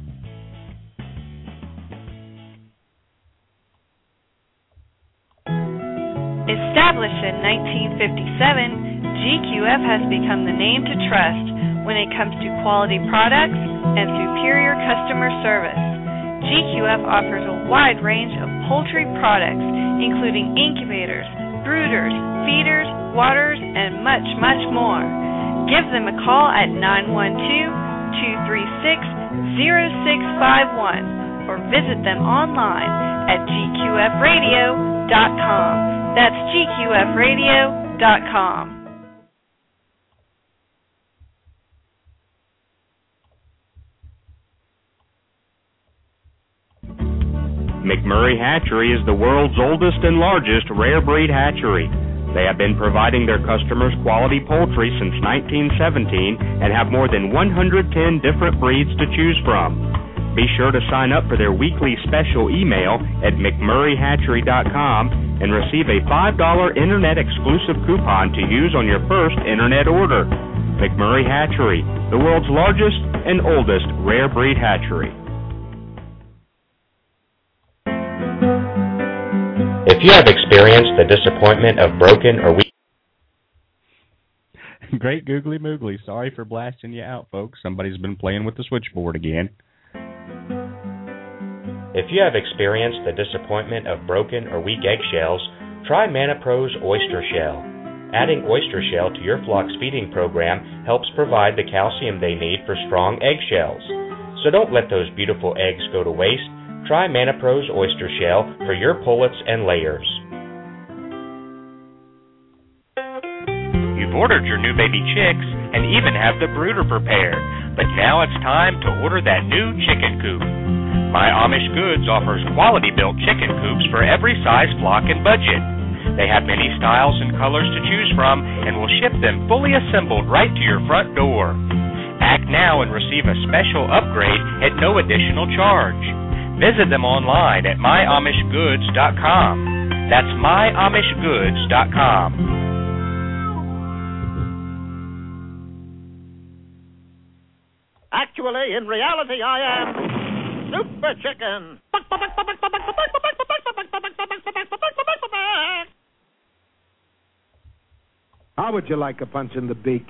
Established in nineteen fifty-seven, G Q F has become the name to trust when it comes to quality products and superior customer service. G Q F offers a wide range of poultry products, including incubators, brooders, feeders, waters, and much, much more. Give them a call at nine one two, two three six, zero six five one or visit them online at G Q F radio dot com. That's G Q F radio dot com. McMurray Hatchery is the world's oldest and largest rare breed hatchery. They have been providing their customers quality poultry since nineteen seventeen and have more than one hundred ten different breeds to choose from. Be sure to sign up for their weekly special email at McMurray Hatchery dot com and receive a five dollar internet exclusive coupon to use on your first internet order. McMurray Hatchery, the world's largest and oldest rare breed hatchery. If you have experienced the disappointment of broken or weak... Great googly moogly. Sorry for blasting you out, folks. Somebody's been playing with the switchboard again. If you have experienced the disappointment of broken or weak eggshells, try ManaPro's Oyster Shell. Adding oyster shell to your flock's feeding program helps provide the calcium they need for strong eggshells. So don't let those beautiful eggs go to waste. Try ManaPro's Oyster Shell for your pullets and layers. You've ordered your new baby chicks and even have the brooder prepared, but now it's time to order that new chicken coop. My Amish Goods offers quality-built chicken coops for every size, flock, and budget. They have many styles and colors to choose from and will ship them fully assembled right to your front door. Act now and receive a special upgrade at no additional charge. Visit them online at my amish goods dot com. That's my amish goods dot com. Actually, in reality, I am Super Chicken. How would you like a punch in the beak?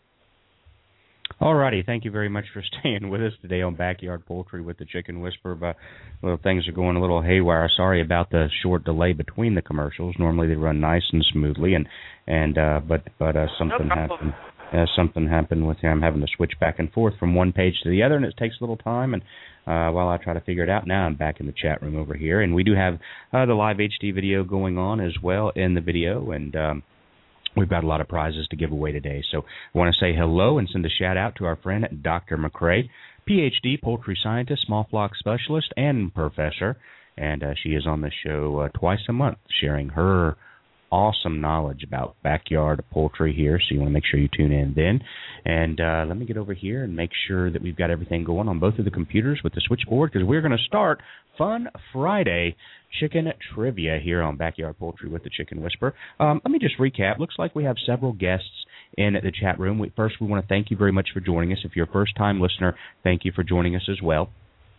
All righty, thank you very much for staying with us today on Backyard Poultry with the Chicken Whisperer. But well, things are going a little haywire. Sorry about the short delay between the commercials. Normally they run nice and smoothly, and and uh, but but uh, something no happened. Uh, something happened with him. I'm having to switch back and forth from one page to the other, and it takes a little time. And uh, while I try to figure it out, now I'm back in the chat room over here, and we do have uh, the live H D video going on as well in the video, and. Um, We've got a lot of prizes to give away today. So I want to say hello and send a shout-out to our friend Doctor McCrae, P H D poultry scientist, small flock specialist, and professor. And uh, she is on the show uh, twice a month sharing her awesome knowledge about backyard poultry here. So you want to make sure you tune in then. And uh, let me get over here and make sure that we've got everything going on both of the computers with the switchboard, because we're going to start Fun Friday Chicken Trivia here on Backyard Poultry with the Chicken Whisperer. Um, let me just recap. Looks like we have several guests in the chat room. We, first, we want to thank you very much for joining us. If you're a first-time listener, thank you for joining us as well.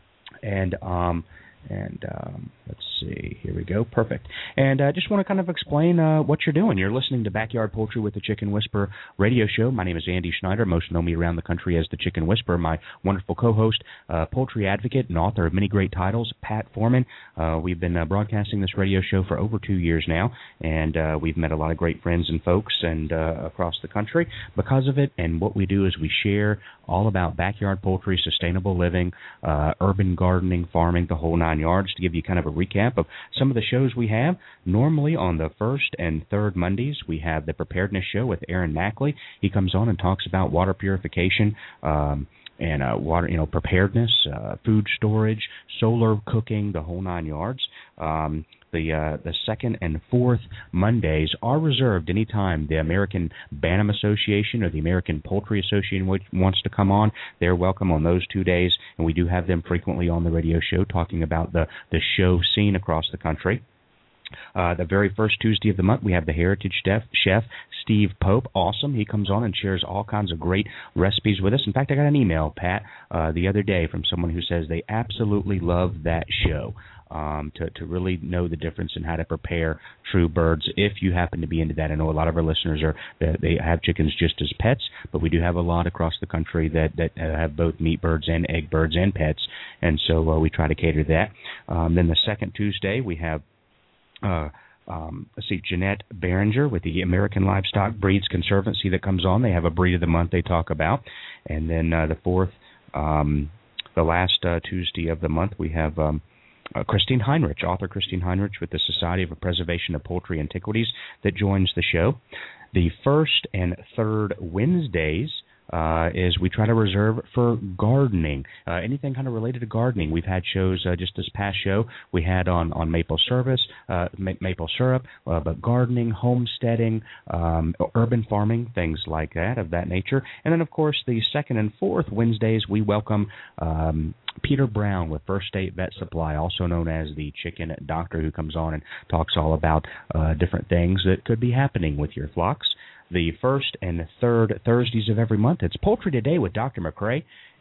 And um, and um, let's see. Here we go. Perfect. And I uh, just want to kind of explain uh, what you're doing. You're listening to Backyard Poultry with the Chicken Whisperer radio show. My name is Andy Schneider. Most know me around the country as the Chicken Whisperer. My wonderful co-host, uh, poultry advocate, and author of many great titles, Pat Foreman. Uh, we've been uh, broadcasting this radio show for over two years now, and uh, we've met a lot of great friends and folks and uh, across the country because of it. And what we do is we share all about backyard poultry, sustainable living, uh, urban gardening, farming, the whole nine yards. To give you kind of a recap of some of the shows we have, normally on the first and third Mondays, we have the Preparedness Show with Aaron Mackley. He comes on and talks about water purification, um, and uh, water, you know, preparedness, uh, food storage, solar cooking, the whole nine yards. Um, the uh, the second and fourth Mondays are reserved anytime the American Bantam Association or the American Poultry Association wants to come on. They're welcome on those two days, and we do have them frequently on the radio show talking about the, the show scene across the country. Uh, the very first Tuesday of the month, we have the Heritage Chef, Chef Steve Pope. Awesome. He comes on and shares all kinds of great recipes with us. In fact, I got an email, Pat, uh, the other day from someone who says they absolutely love that show. Um, to, to really know the difference in how to prepare true birds, if you happen to be into that. I know a lot of our listeners are they have chickens just as pets, but we do have a lot across the country that, that have both meat birds and egg birds and pets, and so uh, we try to cater to that. Um, then the second Tuesday, we have uh, um, let's see, Jeanette Behringer with the American Livestock Breeds Conservancy that comes on. They have a breed of the month they talk about. And then uh, the fourth, um, the last uh, Tuesday of the month, we have Um, Uh, Christine Heinrich, author Christine Heinrich with the Society for Preservation of Poultry Antiquities that joins the show. The first and third Wednesdays uh, is we try to reserve for gardening, uh, anything kind of related to gardening. We've had shows, uh, just this past show, we had on, on maple service, uh, ma- maple syrup, uh, but gardening, homesteading, um, urban farming, things like that, of that nature. And then, of course, the second and fourth Wednesdays, we welcome um, Peter Brown with First State Vet Supply, also known as the Chicken Doctor, who comes on and talks all about uh, different things that could be happening with your flocks. The first and third Thursdays of every month, it's Poultry Today with Doctor McCrae.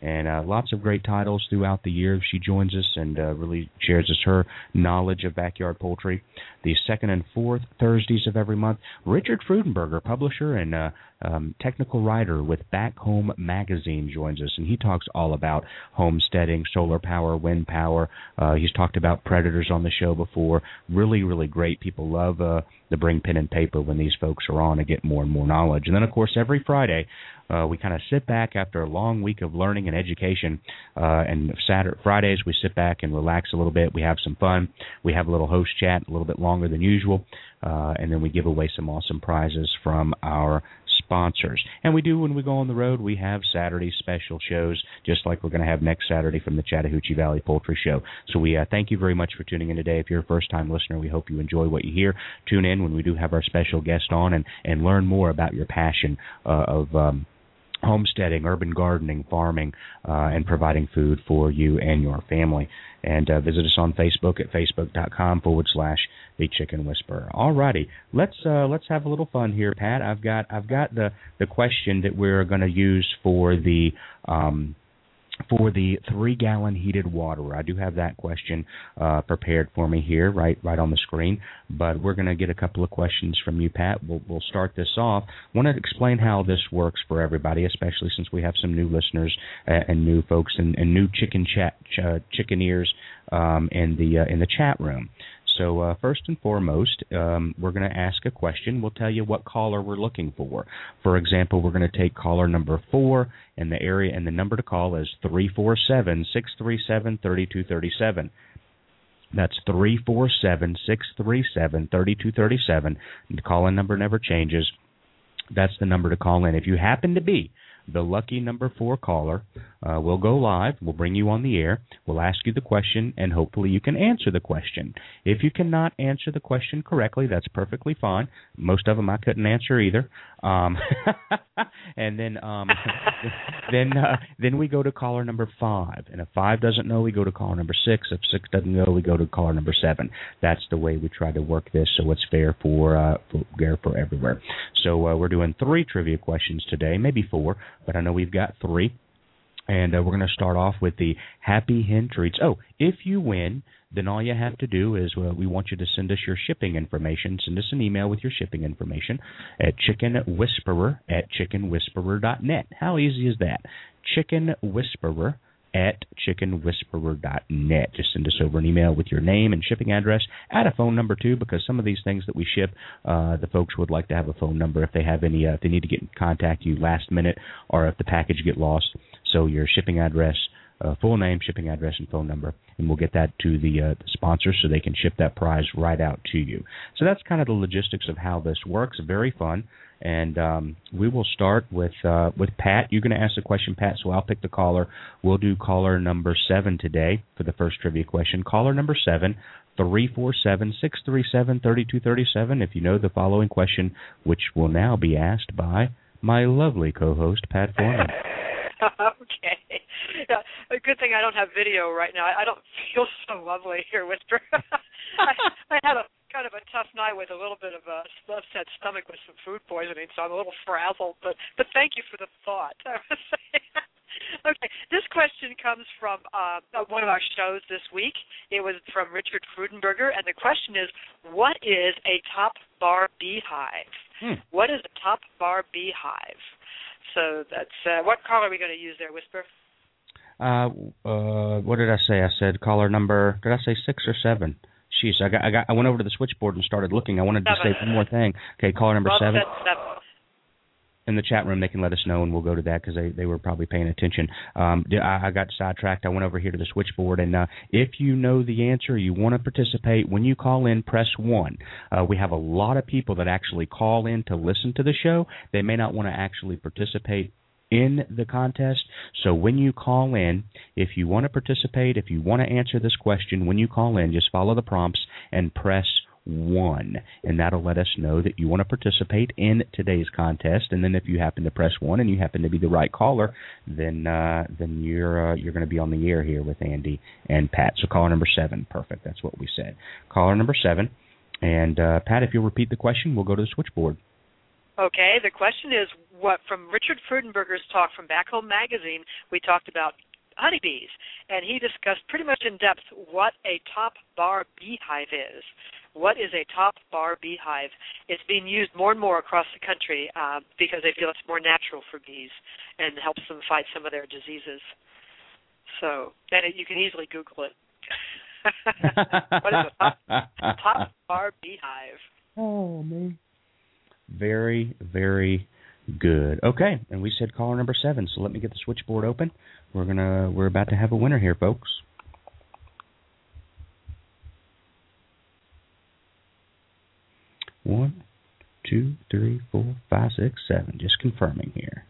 and uh, lots of great titles throughout the year. She joins us and uh, really shares us her knowledge of backyard poultry. The second and fourth Thursdays of every month, Richard Freudenberger, publisher and uh, um, technical writer with Back Home Magazine, joins us, and he talks all about homesteading, solar power, wind power. Uh, he's talked about predators on the show before. Really, really great. People love uh, the bring pen and paper when these folks are on to get more and more knowledge. And then, of course, every Friday, Uh, we kind of sit back after a long week of learning and education, uh, and Saturday, Fridays we sit back and relax a little bit. We have some fun. We have a little host chat, a little bit longer than usual, uh, and then we give away some awesome prizes from our sponsors. And we do, when we go on the road, we have Saturday special shows, just like we're going to have next Saturday from the Chattahoochee Valley Poultry Show. So we uh, thank you very much for tuning in today. If you're a first-time listener, we hope you enjoy what you hear. Tune in when we do have our special guest on and, and learn more about your passion uh, of um, homesteading, urban gardening, farming, uh, and providing food for you and your family. And uh, visit us on Facebook at facebook.com forward slash The Chicken Whisperer. All righty, let's uh, let's have a little fun here, Pat. I've got I've got the, the question that we're going to use for the um, for the three-gallon heated water. I do have that question uh, prepared for me here, right right on the screen. But we're going to get a couple of questions from you, Pat. We'll, we'll start this off. I want to explain how this works for everybody, especially since we have some new listeners uh, and new folks and, and new chicken chat ch- chickeneers um, in the uh, in the chat room. So uh, first and foremost, um, we're going to ask a question. We'll tell you what caller we're looking for. For example, we're going to take caller number four, and the area and the number to call is three four seven, six three seven, three two three seven. That's three four seven, six three seven, three two three seven. The call-in number never changes. That's the number to call in. If you happen to be the lucky number four caller, uh, we'll go live. We'll bring you on the air. We'll ask you the question, and hopefully you can answer the question. If you cannot answer the question correctly, that's perfectly fine. Most of them I couldn't answer either. Um, and then um, then uh, then we go to caller number five. And if five doesn't know, we go to caller number six. If six doesn't know, we go to caller number seven. That's the way we try to work this, so it's fair for uh, for, fair for everywhere. So uh, we're doing three trivia questions today, maybe four, but I know we've got three. And uh, we're going to start off with the Happy Hen Treats. Oh, if you win, then all you have to do is uh, we want you to send us your shipping information. Send us an email with your shipping information at Chicken Whisperer at chicken whisperer dot net. How easy is that? Chicken Whisperer at chicken whisperer dot net. Just send us over an email with your name and shipping address. Add a phone number, too, because some of these things that we ship, uh, the folks would like to have a phone number if they have any, uh, if they need to get in contact you last minute or if the package get lost. So your shipping address, uh, full name, shipping address, and phone number, and we'll get that to the, uh, the sponsor so they can ship that prize right out to you. So that's kind of the logistics of how this works. Very fun. And um, we will start with uh, with Pat. You're going to ask the question, Pat, so I'll pick the caller. We'll do caller number seven today for the first trivia question. Caller number seven, three four seven, six three seven, three two three seven, if you know the following question, which will now be asked by my lovely co-host, Pat Foreman. Okay. Yeah, a good thing I don't have video right now. I, I don't feel so lovely here, Whisper. I, I had a kind of a tough night with a little bit of a upset stomach with some food poisoning, so I'm a little frazzled. But but thank you for the thought. Okay, this question comes from uh, one of our shows this week. It was from Richard Freudenberger, and the question is, what is a top bar beehive? Hmm. What is a top bar beehive? So that's uh, what caller are we going to use there, Whisper? Uh, uh, what did I say? I said caller number. Did I say six or seven? Jeez, I got, I got, I went over to the switchboard and started looking. I wanted seven. to say one more thing. Okay, caller number Bob seven. seven. In the chat room, they can let us know, and we'll go to that because they, they were probably paying attention. Um, I, I got sidetracked. I went over here to the switchboard, and uh, if you know the answer, you want to participate, when you call in, press one. Uh, we have a lot of people that actually call in to listen to the show. They may not want to actually participate in the contest. So when you call in, if you want to participate, if you want to answer this question, when you call in, just follow the prompts and press one, and that'll let us know that you want to participate in today's contest. And then if you happen to press one and you happen to be the right caller, then uh, then you're uh, you're going to be on the air here with Andy and Pat. So caller number seven, perfect. That's what we said. Caller number seven, and uh, Pat, if you'll repeat the question, we'll go to the switchboard. Okay, the question is, what from Richard Freudenberger's talk from Back Home Magazine, we talked about honeybees, and he discussed pretty much in depth what a top bar beehive is. What is a top bar beehive? It's being used more and more across the country uh, because they feel it's more natural for bees and helps them fight some of their diseases. So, and it, you can easily Google it. What is a top, top bar beehive? Oh, man. Very, very good. Okay, and we said caller number seven, so let me get the switchboard open. We're gonna we're about to have a winner here, folks. One, two, three, four, five, six, seven. Just confirming here.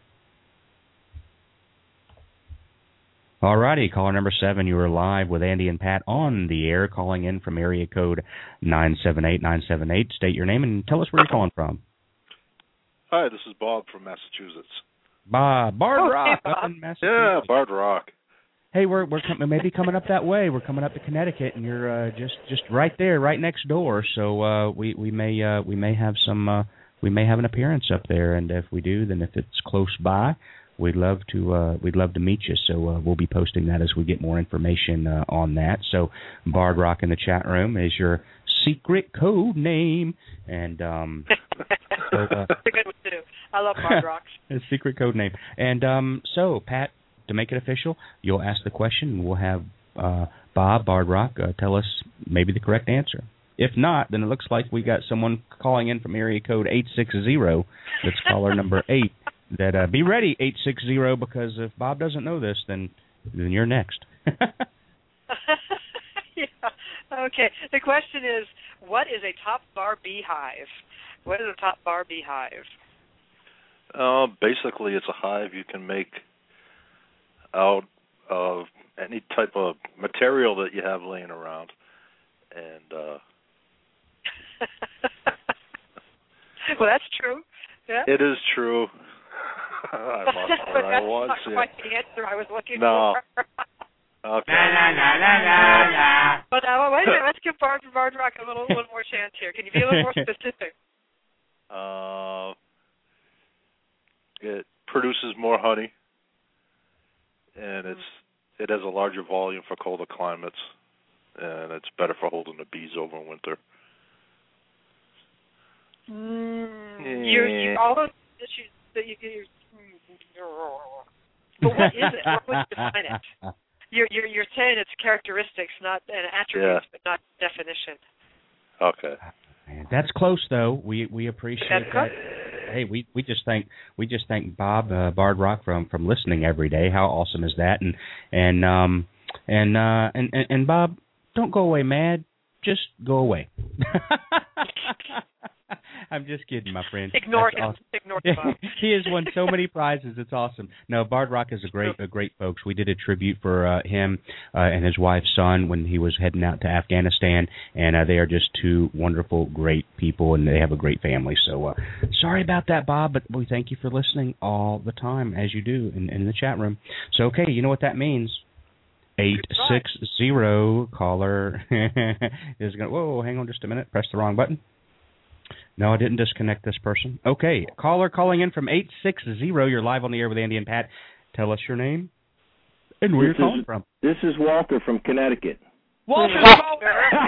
All righty, caller number seven, you are live with Andy and Pat on the air, calling in from area code nine seven eight nine seven eight. State your name and tell us where you're calling from. Hi, this is Bob from Massachusetts. Bob, Bard Oh, Rock hey, up Bob. in Massachusetts. Yeah, Bard Rock. Hey, we're we're com- maybe coming up that way. We're coming up to Connecticut, and you're uh, just just right there, right next door. So uh, we we may uh, we may have some uh, we may have an appearance up there, and if we do, then if it's close by, we'd love to uh, we'd love to meet you. So uh, we'll be posting that as we get more information uh, on that. So Bard Rock in the chat room is your secret code name, and um, so, uh, That's a good one too. I love Bard Rocks. a secret code name. And um, so Pat, to make it official, you'll ask the question, and we'll have uh, Bob Bard Rock uh, tell us maybe the correct answer. If not, then it looks like we got someone calling in from area code eight six zero. That's caller number eight. That uh, be ready, eight six zero, because if Bob doesn't know this, then then you're next. Yeah. Okay. The question is, what is a top bar beehive? What is a top bar beehive? Uh, basically, it's a hive you can make out of any type of material that you have laying around. And uh, well, that's true. Yeah. It is true. I lost where I was. That's not quite the answer I was looking No. for. Okay. La, la, la, la, la. But uh, wait a minute, let's give Bard, Bard Rock a little, little more chance here. Can you be a little more specific? Uh, it produces more honey, and it's it has a larger volume for colder climates, and it's better for holding the bees over in winter. Mm, Yeah. you, you, all those issues that you do. But what is it? What would you define it? You're, you're, you're saying it's characteristics, not an attributes, Yeah. but not definition. Okay. That's close, though. We we appreciate That's that. Hey, we, we just thank we just thank Bob uh, Bard Rock from, from listening every day. How awesome is that? And and um and uh and, and, and Bob, don't go away mad. Just go away. I'm just kidding, my friend. Ignore That's him. awesome. Ignore Bob. He has won so many prizes. It's awesome. No, Bard Rock is a great, a great folks. We did a tribute for uh, him uh, and his wife's son when he was heading out to Afghanistan, and uh, they are just two wonderful, great people, and they have a great family. So uh, sorry about that, Bob, but we thank you for listening all the time, as you do in, in the chat room. So, okay, you know what that means. Eight six zero caller is going. Whoa, hang on just a minute. Press the wrong button. No, I didn't disconnect this person. Okay, caller calling in from eight six zero. You're live on the air with Andy and Pat. Tell us your name and where This you're calling is- from. This is Walter from Connecticut. Walter. Walter.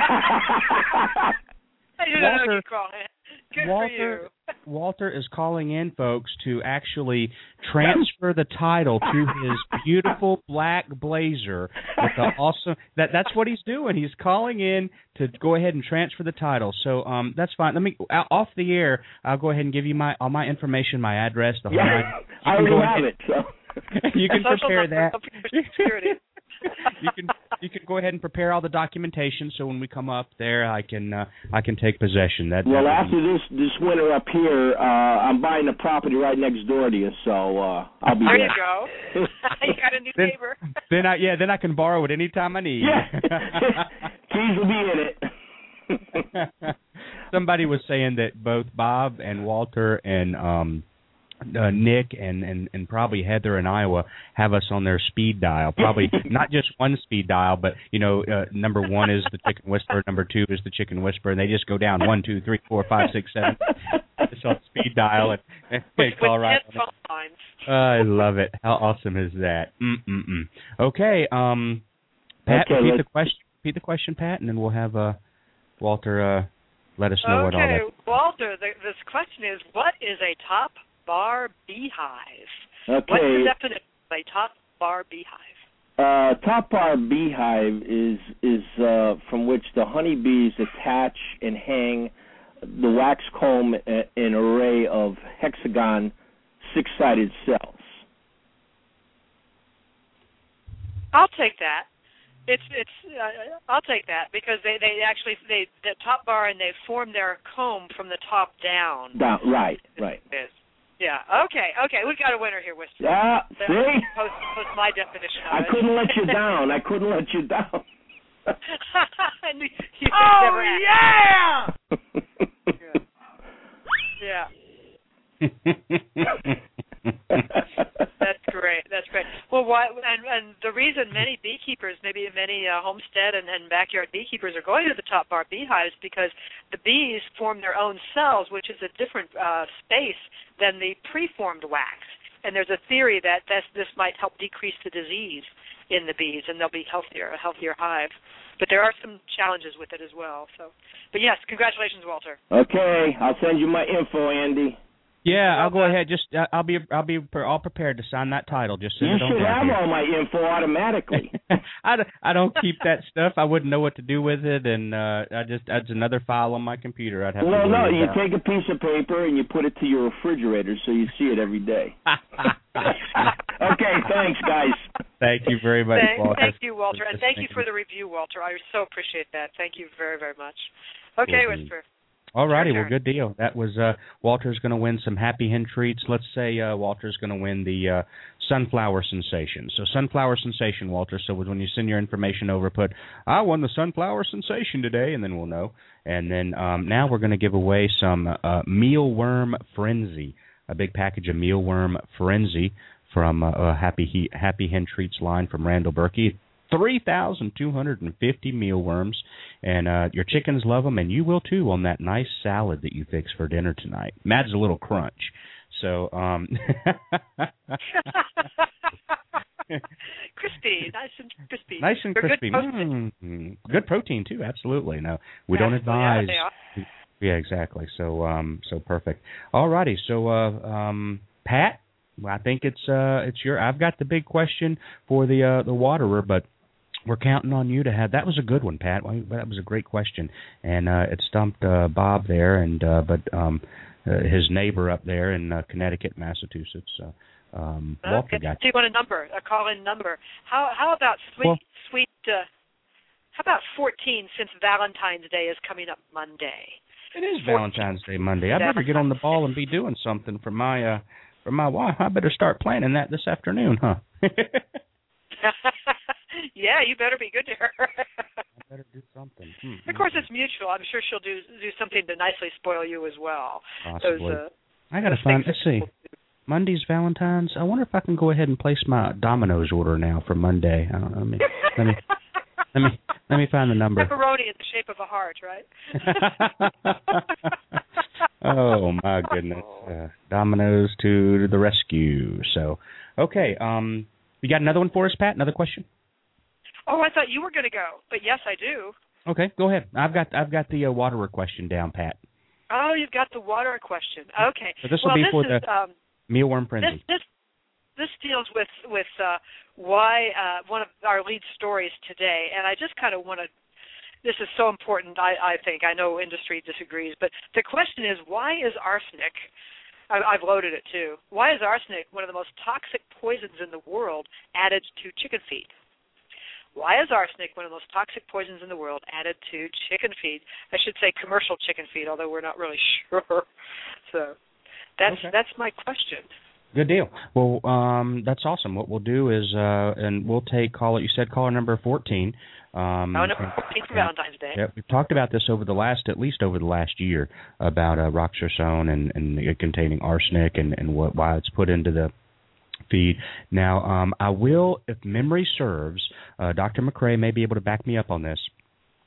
I didn't know Walter. you called it. Good Walter, for you. Walter is calling in, folks, to actually transfer the title to his beautiful black blazer with the awesome. That that's what he's doing. He's calling in to go ahead and transfer the title. So um, that's fine. Let me out- off the air. I'll go ahead and give you my all my information, my address, the whole Yeah, nine. You I can go already have ahead- it. So. You can Social prepare number, that. Social Security. you can you can go ahead and prepare all the documentation. So when we come up there, I can uh, I can take possession. That Well, that would be- after this this winter up here, uh, I'm buying a property right next door to you, so uh, I'll be There there. you go. You got a new Then- neighbor. Then I yeah, then I can borrow it anytime I need. Yeah. Keys will be in it. Somebody was saying that both Bob and Walter and um uh, Nick and, and, and probably Heather in Iowa have us on their speed dial. Probably not just one speed dial, but, you know, uh, number one is the Chicken Whisperer, number two is the Chicken Whisperer, and they just go down one, two, three, four, five, six, seven. just on speed dial and, and with, call with right ten on phone lines. it. I love it. How awesome is that? Mm-mm-mm. Okay, um, Pat, okay, repeat let's... the question. Repeat the question, Pat, and then we'll have uh, Walter uh, let us know okay, what all that. Okay, Walter, the, this question is, what is a top bar beehive? Okay. What's the definition of a top bar beehive? Uh, top bar beehive is is uh, from which the honeybees attach and hang the wax comb in an array of hexagon six-sided cells. I'll take that. It's it's. Uh, I'll take that because they, they actually they the top bar and they form their comb from the top down. Down, right, right. It is. Yeah. Okay. Okay. We've got a winner here, Whisper. Yeah. So see. Post, post my definition of I it. couldn't let you down. I couldn't let you down. you oh never yeah! Yeah. That's great. That's great. Well, why? And, and the reason many beekeepers, maybe many uh, homestead and, and backyard beekeepers, are going to the top bar beehives because the bees form their own cells, which is a different uh, space than the preformed wax. And there's a theory that this, this might help decrease the disease in the bees, and they'll be healthier, a healthier hive. But there are some challenges with it as well. So, but yes, congratulations, Walter. Okay, I'll send you my info, Andy. Yeah, I'll go ahead. Just uh, I'll be I'll be all prepared to sign that title. Just send you it on should down have here. all my info automatically. I, I don't keep that stuff. I wouldn't know what to do with it, and uh, I just that's another file on my computer. I'd have well, to. no, you about. take a piece of paper and you put it to your refrigerator so you see it every day. Okay, thanks, guys. Thank you very much, thank, Walter. Thank you, Walter, and thank you for the review, Walter. I so appreciate that. Thank you very, very much. Okay, mm-hmm. Whisper. All righty, well, good deal. That was uh, Walter's going to win some Happy Hen treats. Let's say uh, Walter's going to win the uh, Sunflower Sensation. So Sunflower Sensation, Walter. So when you send your information over, put, I won the Sunflower Sensation today, and then we'll know. And then um, now we're going to give away some uh, Mealworm Frenzy, a big package of Mealworm Frenzy from uh, a Happy, he- Happy Hen Treats line from Randall Berkey. three thousand two hundred fifty mealworms, and uh, your chickens love them, and you will too on that nice salad that you fix for dinner tonight. Adds a little crunch. So, um, crispy, nice and crispy. Nice and They're crispy. Good protein. Mm, good protein too. Absolutely. No, we yeah, don't advise. Yeah, they are. Yeah, exactly. So, um, so perfect. All righty. So, uh, um, Pat. Well, I think it's uh, it's your. I've got the big question for the uh, the waterer, but we're counting on you to have. That was a good one, Pat. That was a great question, and uh, it stumped uh, Bob there, and uh, but um, uh, his neighbor up there in uh, Connecticut, Massachusetts. Uh, um, Okay. Walter got. So you want a number, a call-in number? How how about sweet Well, sweet? Uh, how about fourteen? Since Valentine's Day is coming up Monday. It is Valentine's Day Monday. I better get on the ball and be doing something for my. Uh, For my wife, I better start planning that this afternoon, huh? Yeah, you better be good to her. I better do something. Hmm. Of course, it's mutual. I'm sure she'll do do something to nicely spoil you as well. Possibly. Those, uh, I gotta find. Let's see. Monday's Valentine's. I wonder if I can go ahead and place my Domino's order now for Monday. I don't know. Let me let me let me let me find the number. Pepperoni in the shape of a heart, right? Oh my goodness! Uh, Domino's to the rescue. So, okay. Um, you got another one for us, Pat? Another question? Oh, I thought you were going to go, but yes, I do. Okay, go ahead. I've got I've got the uh, waterer question down, Pat. Oh, you've got the water question. Okay. So this will well, be this for is, the um, mealworm frenzy. This, this this deals with with uh, why uh, one of our lead stories today, and I just kind of want to. This is so important, I, I think. I know industry disagrees, but the question is, why is arsenic, I, I've loaded it too, why is arsenic one of the most toxic poisons in the world added to chicken feed? Why is arsenic one of the most toxic poisons in the world added to chicken feed? I should say commercial chicken feed, although we're not really sure. So that's Okay. that's my question. Good deal. Well, um, that's awesome. What we'll do is, uh, and we'll take call. You said caller number fourteen. Um, Oh, number fourteen for Valentine's Day. Yeah, we've talked about this over the last, at least over the last year, about uh, roxarsone and, and it containing arsenic and, and what why it's put into the feed. Now, um, I will, if memory serves, uh, Doctor McCrae may be able to back me up on this.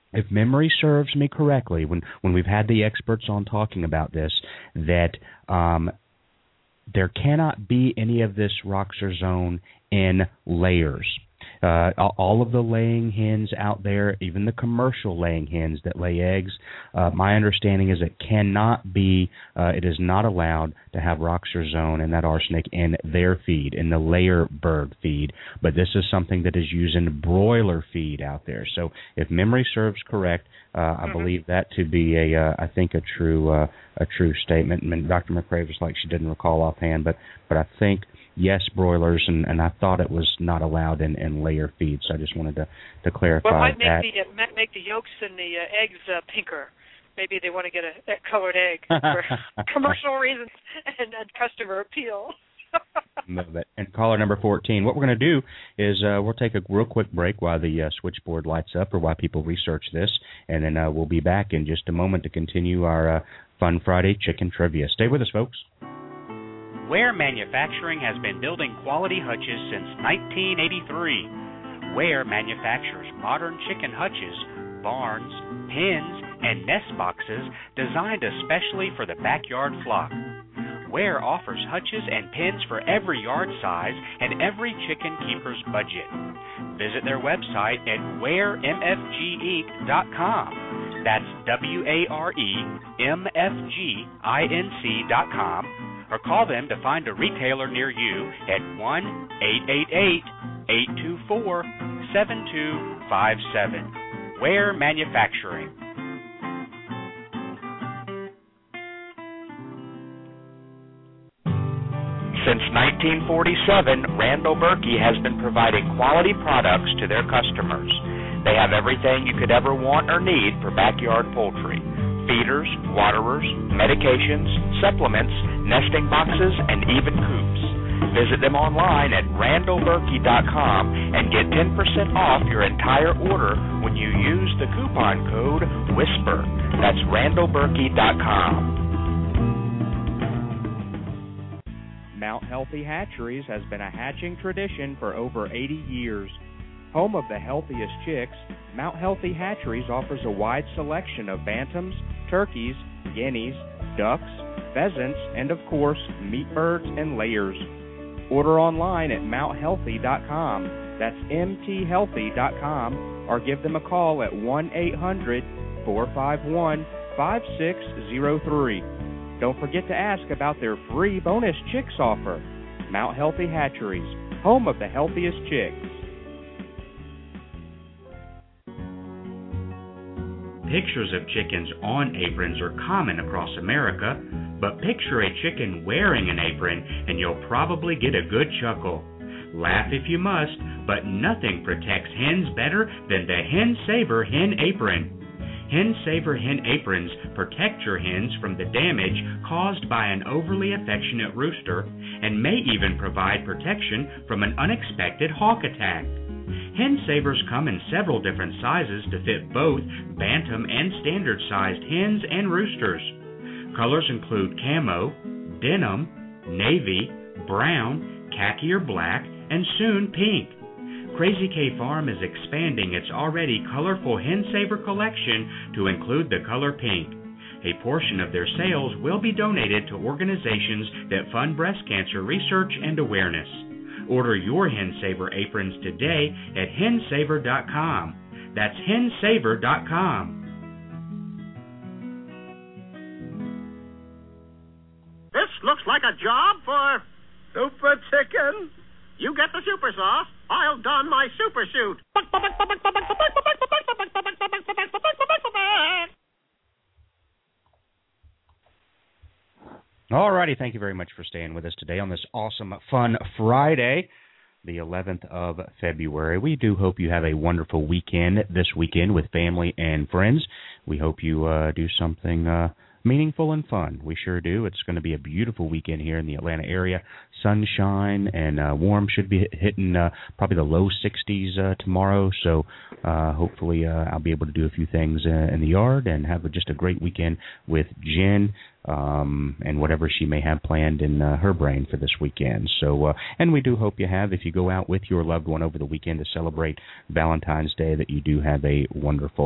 if memory serves me correctly, when, when we've had the experts on talking about this, that um, there cannot be any of this Roxarzone in layers. Uh, all of the laying hens out there, even the commercial laying hens that lay eggs, uh, my understanding is it cannot be, uh, it is not allowed to have Roxarzone and that arsenic in their feed, in the layer bird feed. But this is something that is used in broiler feed out there. So if memory serves correct, uh, I mm-hmm. believe that to be a, uh, I think a true, uh, a true statement. And Doctor McCrae was like she didn't recall offhand, but but I think. Yes, broilers, and, and I thought it was not allowed in, in layer feed, so I just wanted to, to clarify well, it might that. Make the, uh, make the yolks and the uh, eggs uh, pinker. Maybe they want to get a, a colored egg for commercial reasons and, and customer appeal. Love it. And caller number fourteen, what we're going to do is uh, we'll take a real quick break while the uh, switchboard lights up or while people research this, and then uh, we'll be back in just a moment to continue our uh, Fun Friday Chicken Trivia. Stay with us, folks. Ware Manufacturing has been building quality hutches since nineteen eighty-three. Ware manufactures modern chicken hutches, barns, pens, and nest boxes designed especially for the backyard flock. Ware offers hutches and pens for every yard size and every chicken keeper's budget. Visit their website at ware m f g inc dot com. That's W A R E M F G I N C dot com. Or call them to find a retailer near you at one eight eight eight, eight two four, seven two five seven. Ware Manufacturing. Since nineteen forty-seven, Randall Berkey has been providing quality products to their customers. They have everything you could ever want or need for backyard poultry. Feeders, waterers, medications, supplements, nesting boxes, and even coops. Visit them online at randall berkey dot com and get ten percent off your entire order when you use the coupon code WHISPER. That's randall berkey dot com. Mount Healthy Hatcheries has been a hatching tradition for over eighty years. Home of the healthiest chicks, Mount Healthy Hatcheries offers a wide selection of bantams, turkeys, guineas, ducks, pheasants, and of course, meat birds and layers. Order online at mount healthy dot com. That's m t healthy dot com, or give them a call at one eight hundred, four five one, five six zero three. Don't forget to ask about their free bonus chicks offer. Mount Healthy Hatcheries, home of the healthiest chicks. Pictures of chickens on aprons are common across America, but picture a chicken wearing an apron and you'll probably get a good chuckle. Laugh if you must, but nothing protects hens better than the Hen Saver Hen Apron. Hen Saver Hen Aprons protect your hens from the damage caused by an overly affectionate rooster and may even provide protection from an unexpected hawk attack. Hen Savers come in several different sizes to fit both bantam and standard-sized hens and roosters. Colors include camo, denim, navy, brown, khaki or black, and soon pink. Crazy K Farm is expanding its already colorful Hen Saver collection to include the color pink. A portion of their sales will be donated to organizations that fund breast cancer research and awareness. Order your Hen Saver aprons today at hen saver dot com. That's hen saver dot com. This looks like a job for Super Chicken. You get the super sauce, I'll don my super suit. All righty, thank you very much for staying with us today on this awesome, fun Friday, the eleventh of February. We do hope you have a wonderful weekend this weekend with family and friends. We hope you uh, do something uh, meaningful and fun. We sure do. It's going to be a beautiful weekend here in the Atlanta area. Sunshine and uh, warm, should be hitting uh, probably the low sixties uh, tomorrow. So uh, hopefully uh, I'll be able to do a few things uh, in the yard and have a, just a great weekend with Jen. Um, and whatever she may have planned in uh, her brain for this weekend. So, uh, and we do hope you have, if you go out with your loved one over the weekend to celebrate Valentine's Day, that you do have a wonderful,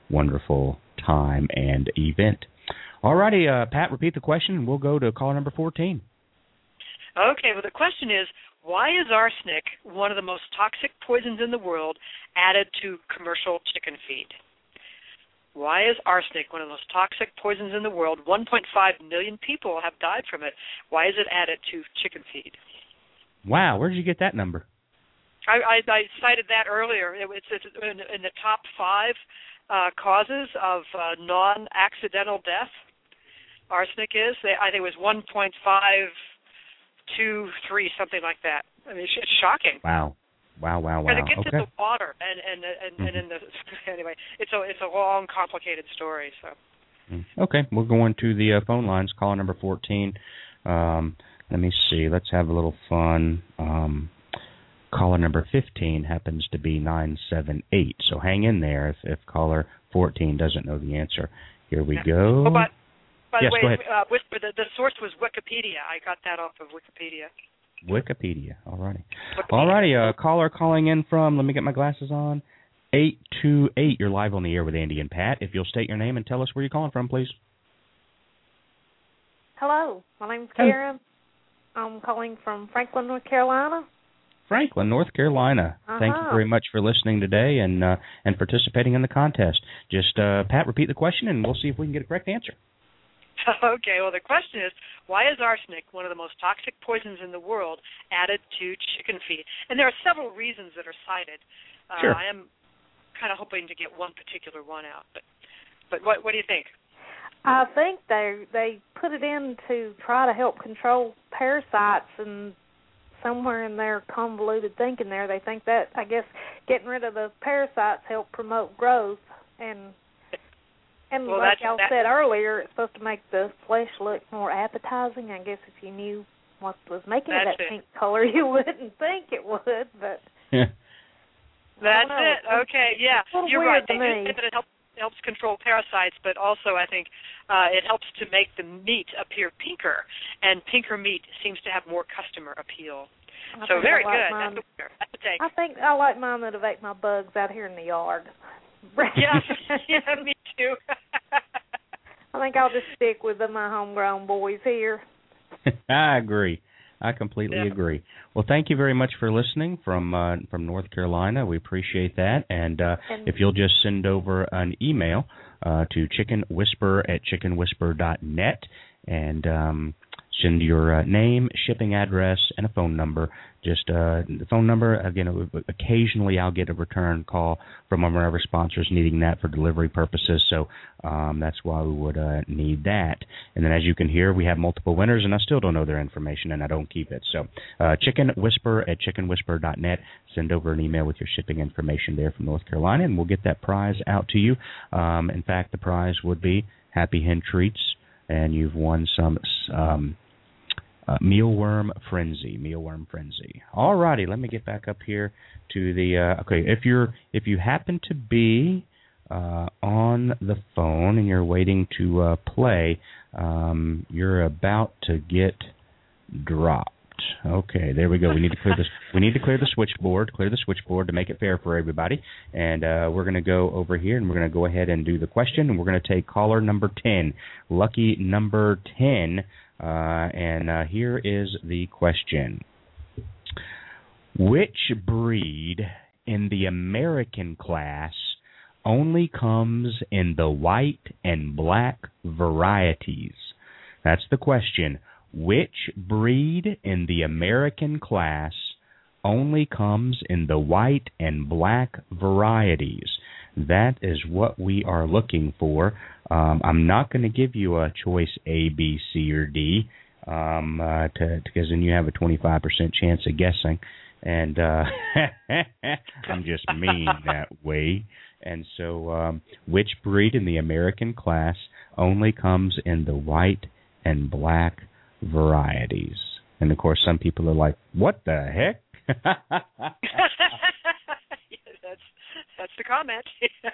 wonderful time and event. All righty, uh, Pat, repeat the question, and we'll go to caller number fourteen. Okay, well, the question is, why is arsenic one of the most toxic poisons in the world added to commercial chicken feed? Why is arsenic one of the most toxic poisons in the world? one point five million people have died from it. Why is it added to chicken feed? Wow, where did you get that number? I, I, I cited that earlier. It, it's, it's in, in the top five uh, causes of uh, non-accidental death. Arsenic is. I think it was one point five two three, something like that. I mean, it's, it's shocking. Wow. Wow, wow, wow. Because it gets okay. in the water, and and and, mm-hmm. and in the anyway, it's a it's a long, complicated story. So. Okay, we're going to the uh, phone lines. Caller number fourteen. Um, let me see. Let's have a little fun. Um, caller number fifteen happens to be nine seven eight. So hang in there if, if caller fourteen doesn't know the answer. Here we go. Oh, but, by yes, the way, go ahead. Uh, Whisper, the, the source was Wikipedia. I got that off of Wikipedia. Wikipedia. All righty. All righty. Uh, caller calling in from, let me get my glasses on, eight two eight. You're live on the air with Andy and Pat. If you'll state your name and tell us where you're calling from, please. Hello. My name's Karen. I'm calling from Franklin, North Carolina. Franklin, North Carolina. Uh-huh. Thank you very much for listening today and uh, and participating in the contest. Just, uh, Pat, repeat the question, and we'll see if we can get a correct answer. Okay, well, the question is, why is arsenic one of the most toxic poisons in the world added to chicken feed? And there are several reasons that are cited. Uh, sure. I am kind of hoping to get one particular one out. But but what what do you think? I think they they put it in to try to help control parasites, and somewhere in their convoluted thinking there, they think that, I guess, getting rid of the parasites help promote growth. And And well, like that, y'all that, said earlier, it's supposed to make the flesh look more appetizing. I guess if you knew what was making it that it. pink color, you wouldn't think it would. But that's it. Okay, yeah, you're right. They do say that it helps helps control parasites, but also I think uh, it helps to make the meat appear pinker, and pinker meat seems to have more customer appeal. I so very like good. Mine. That's a, that's a take. I think I like mine that have ate my bugs out here in the yard. yeah, yeah, me too. I think I'll just stick with the, my homegrown boys here. I agree. I completely yeah. agree. Well, thank you very much for listening from uh, from North Carolina. We appreciate that. And, uh, and if you'll just send over an email uh, to chicken whisper at chicken whisper dot net and um, send your uh, name, shipping address, and a phone number. Just uh, the phone number, again, occasionally I'll get a return call from one of our sponsors needing that for delivery purposes, so um, that's why we would uh, need that. And then as you can hear, we have multiple winners, and I still don't know their information, and I don't keep it. So uh, chicken whisper at chicken whisper dot net. Send over an email with your shipping information there from North Carolina, and we'll get that prize out to you. Um, in fact, the prize would be Happy Hen Treats, and you've won some um, uh, Mealworm Frenzy. Mealworm Frenzy. All righty, let me get back up here to the. Uh, okay, if you're if you happen to be uh, on the phone and you're waiting to uh, play, um, you're about to get dropped. Okay, there we go. We need to clear this. We need to clear the switchboard. Clear the switchboard to make it fair for everybody. And uh, we're going to go over here, and we're going to go ahead and do the question. And we're going to take caller number ten, lucky number ten. Uh, and uh, here is the question: which breed in the American class only comes in the white and black varieties? That's the question. Which breed in the American class only comes in the white and black varieties? That is what we are looking for. Um, I'm not going to give you a choice A, B, C, or D, um, uh, to, because then you have a twenty-five percent chance of guessing. And uh, I'm just mean that way. And so um, which breed in the American class only comes in the white and black varieties? And of course, some people are like, "What the heck?" yeah, that's that's the comment.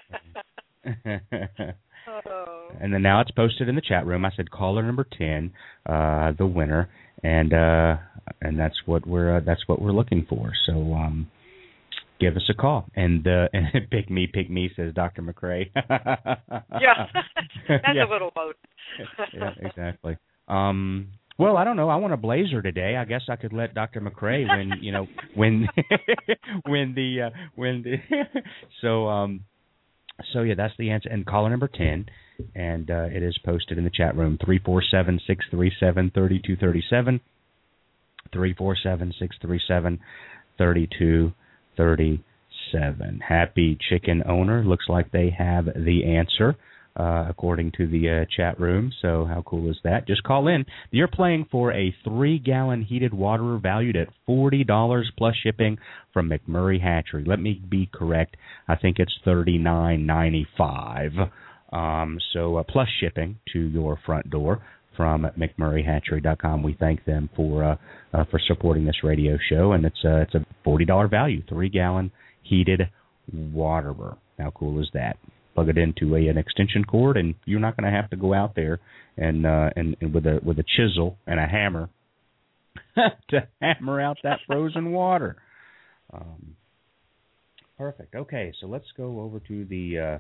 oh. And then now it's posted in the chat room. I said caller number ten, uh, the winner, and uh, and that's what we're uh, that's what we're looking for. So um, give us a call. And uh, pick me, pick me, says Doctor McCrae. Yeah, that's yeah. a little boat. Yeah, exactly. Um, well, I don't know. I want a blazer today. I guess I could let Doctor McCrae win. You know, win, win the, uh, win the. so, um, so yeah, that's the answer. And caller number ten, and uh, it is posted in the chat room. Three four seven six three seven thirty two thirty seven. Three four seven six three seven thirty two thirty seven. Happy Chicken owner. Looks like they have the answer. Uh, according to the uh, chat room. So how cool is that? Just call in. You're playing for a three-gallon heated water valued at forty dollars plus shipping from McMurray Hatchery. Let me be correct. I think it's thirty-nine ninety-five. Um, so uh, plus shipping to your front door from McMurray Hatchery dot com. We thank them for uh, uh, for supporting this radio show, and it's uh, it's a forty dollars value, three-gallon heated water. How cool is that? Plug it into a, an extension cord, and you're not going to have to go out there and, uh, and and with a with a chisel and a hammer to hammer out that frozen water. Um, perfect. Okay, so let's go over to the. Uh,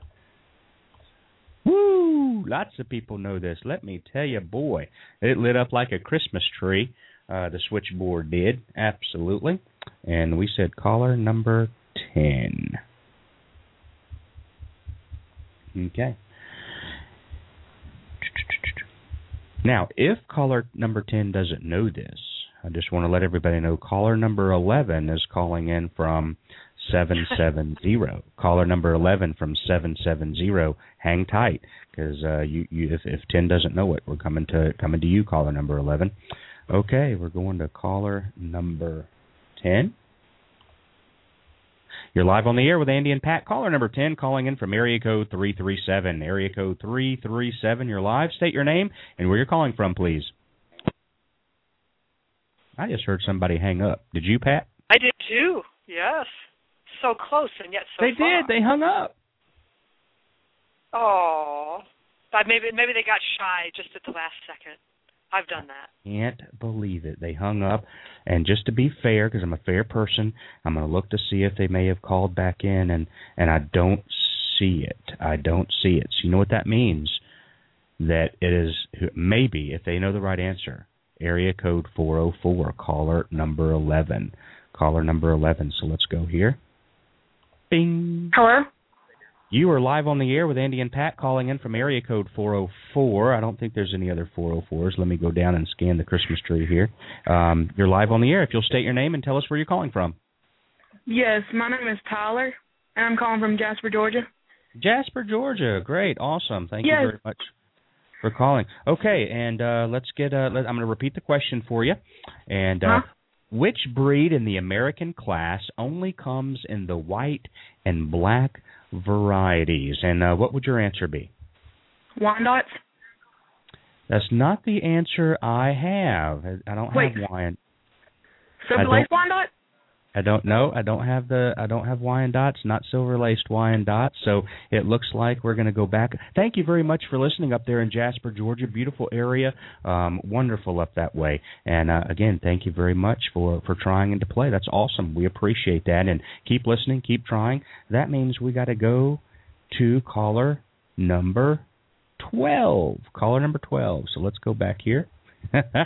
woo! Lots of people know this. Let me tell you, boy, it lit up like a Christmas tree. Uh, the switchboard did, absolutely. And we said caller number ten. Okay. Now, if caller number ten doesn't know this, I just want to let everybody know caller number eleven is calling in from seven seven zero. Caller number eleven from seven seven zero. Hang tight, because uh, you, you, if, if ten doesn't know it, we're coming to coming to you, caller number eleven. Okay, we're going to caller number ten. You're live on the air with Andy and Pat. Caller number ten calling in from area code three three seven. Area code three three seven. You're live. State your name and where you're calling from, please. I just heard somebody hang up. Did you, Pat? I did too. Yes. So close and yet so they far. They did. They hung up. Oh. But maybe maybe they got shy just at the last second. I've done that. Can't believe it. They hung up. And just to be fair, because I'm a fair person, I'm going to look to see if they may have called back in, and, and I don't see it. I don't see it. So you know what that means? That it is maybe, if they know the right answer, area code four oh four, caller number eleven. Caller number eleven. So let's go here. Bing. Hello? You are live on the air with Andy and Pat calling in from area code four oh four. I don't think there's any other four oh fours. Let me go down and scan the Christmas tree here. Um, you're live on the air. If you'll state your name and tell us where you're calling from. Yes, my name is Tyler, and I'm calling from Jasper, Georgia. Jasper, Georgia. Great. Awesome. Thank yes. you very much for calling. Okay, and uh, let's get. Uh, let, I'm going to repeat the question for you. And uh, huh? Which breed in the American class only comes in the white and black varieties? And uh, what would your answer be? Wyandottes. That's not the answer I have. I don't Wait. have Wyandotte. Silver Laced Wyandotte? I don't know. I don't have the. I don't have Wyandottes. Not silver laced Wyandottes. So it looks like we're going to go back. Thank you very much for listening up there in Jasper, Georgia. Beautiful area. Um, wonderful up that way. And uh, again, thank you very much for for trying and to play. That's awesome. We appreciate that. And keep listening. Keep trying. That means we got to go to caller number twelve. Caller number twelve. So let's go back here. Okay.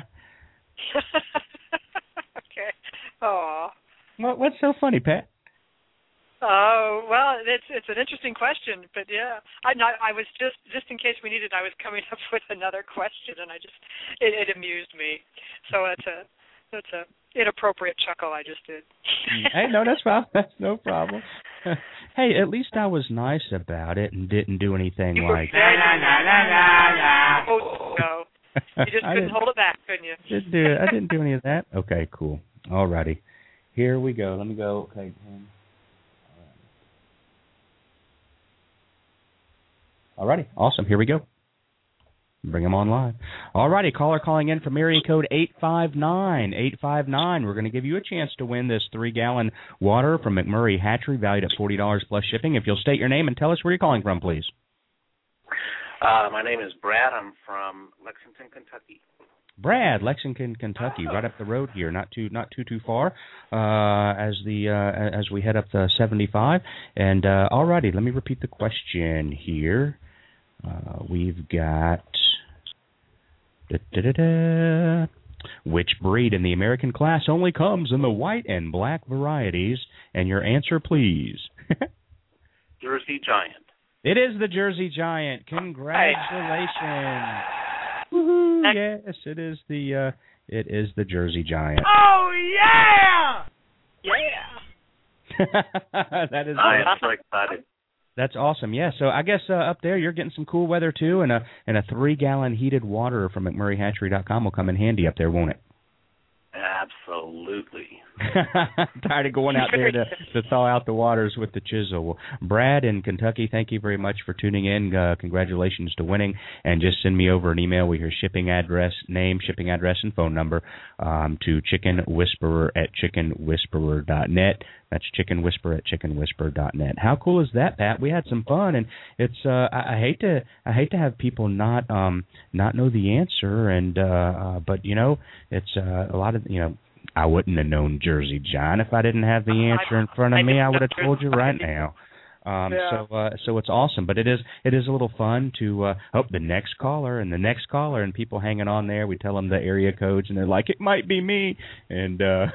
Aw. What, what's so funny, Pat? Oh, well, it's it's an interesting question, but yeah, I I was just just in case we needed, I was coming up with another question, and I just it, it amused me. So that's a that's a inappropriate chuckle I just did. Hey, no, that's fine. That's no problem. Hey, at least I was nice about it and didn't do anything you like. La, la, la, la, la, la. Oh no! You just couldn't hold it back, couldn't you? Didn't do it. I didn't do any of that. Okay, cool. All righty. Here we go. Let me go. Okay. All righty. Awesome. Here we go. Bring them on live. All righty. Caller calling in from area code eight five nine. eight five nine. We're going to give you a chance to win this three-gallon water from McMurray Hatchery, valued at forty dollars plus shipping. If you'll state your name and tell us where you're calling from, please. Uh, my name is Brad. I'm from Lexington, Kentucky. Brad, Lexington, Kentucky, right up the road here, not too not too too far. Uh, as the uh, as we head up the seventy-five. And uh, alrighty, let me repeat the question here. Uh, we've got da, da, da, da. Which breed in the American class only comes in the white and black varieties? And your answer, please. Jersey Giant. It is the Jersey Giant. Congratulations. Woo-hoo. Yes, it is the uh, it is the Jersey Giant. Oh yeah! Yeah. That is I am so excited. That's awesome. Yeah, so I guess uh, up there you're getting some cool weather too, and a and a three gallon heated water from McMurray Hatchery dot com will come in handy up there, won't it? Absolutely. Tired of going out there to, to thaw out the waters with the chisel. Well, Brad in Kentucky, thank you very much for tuning in. Uh, congratulations to winning. And just send me over an email with your shipping address, name, shipping address, and phone number um, to Chicken Whisperer at chicken whisperer dot net. That's Chicken Whisperer at chicken whisperer dot net. How cool is that, Pat? We had some fun, and it's uh, I, I hate to I hate to have people not um not know the answer, and uh, uh, but you know it's uh, a lot of you know. I wouldn't have known Jersey Giant if I didn't have the answer in front of me. I would have told you right now. Um, Yeah. So, uh, so it's awesome. But it is, it is a little fun to uh, oh, the next caller and the next caller, and people hanging on there. We tell them the area codes, and they're like, "It might be me," and uh,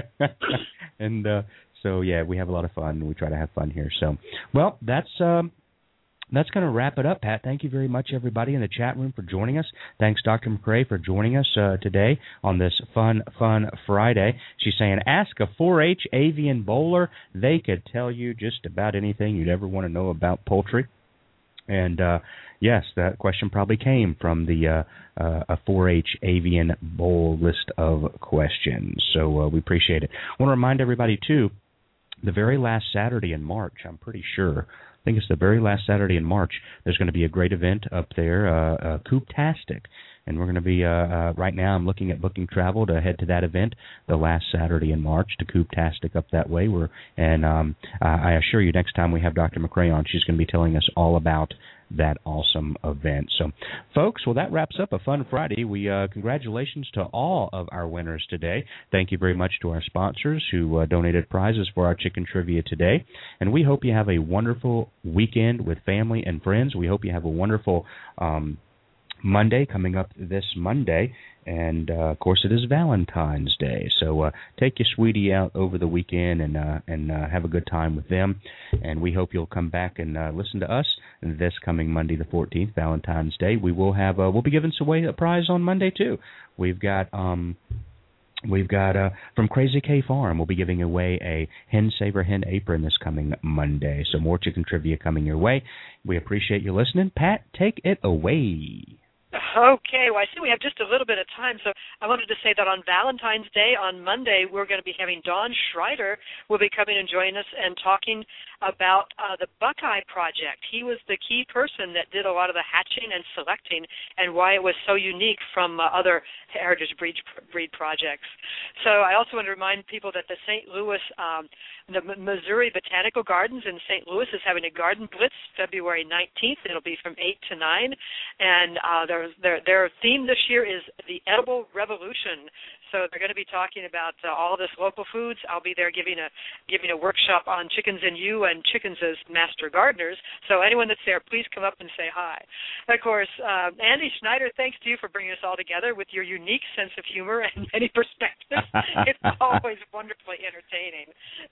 and uh, so yeah, we have a lot of fun. We try to have fun here. So, well, that's. Um, That's going to wrap it up, Pat. Thank you very much, everybody in the chat room, for joining us. Thanks, Doctor McCrae, for joining us uh, today on this fun, fun Friday. She's saying, ask a four H avian bowler. They could tell you just about anything you'd ever want to know about poultry. And, uh, yes, that question probably came from the uh, uh, a four H avian bowl list of questions. So uh, we appreciate it. I want to remind everybody, too, the very last Saturday in March, I'm pretty sure, I think it's the very last Saturday in March, there's going to be a great event up there, uh, uh, Coop-tastic. And we're going to be, uh, uh, right now I'm looking at booking travel to head to that event the last Saturday in March to Coop-tastic up that way. We're, and um, I assure you next time we have Doctor McCrae on, she's going to be telling us all about that awesome event. So, folks, well, that wraps up a fun Friday. We uh, congratulations to all of our winners today. Thank you very much to our sponsors who uh, donated prizes for our chicken trivia today. And we hope you have a wonderful weekend with family and friends. We hope you have a wonderful um, Monday coming up this Monday. And, uh, of course, it is Valentine's Day. So uh, take your sweetie out over the weekend and uh, and uh, have a good time with them. And we hope you'll come back and uh, listen to us this coming Monday the fourteenth, Valentine's Day. We will have uh, we'll be giving away a prize on Monday, too. We've got... Um, We've got, uh, from Crazy K Farm, we'll be giving away a Hen Saver Hen apron this coming Monday. So more chicken trivia coming your way. We appreciate you listening. Pat, take it away. Okay, well, I see we have just a little bit of time, so I wanted to say that on Valentine's Day, on Monday, we're going to be having Don Schreider will be coming and joining us and talking about uh, the Buckeye Project. He was the key person that did a lot of the hatching and selecting and why it was so unique from uh, other heritage breed, breed projects. So I also want to remind people that the Saint Louis, um, the Missouri Botanical Gardens in Saint Louis is having a garden blitz February nineteenth. It'll be from eight to nine, and uh, their, their, their theme this year is the Edible Revolution. So they're going to be talking about uh, all this local foods. I'll be there giving a giving a workshop on chickens and you and chickens as master gardeners. So anyone that's there, please come up and say hi. And of course, uh, Andy Schneider, thanks to you for bringing us all together with your unique sense of humor and many perspectives. It's always wonderfully entertaining.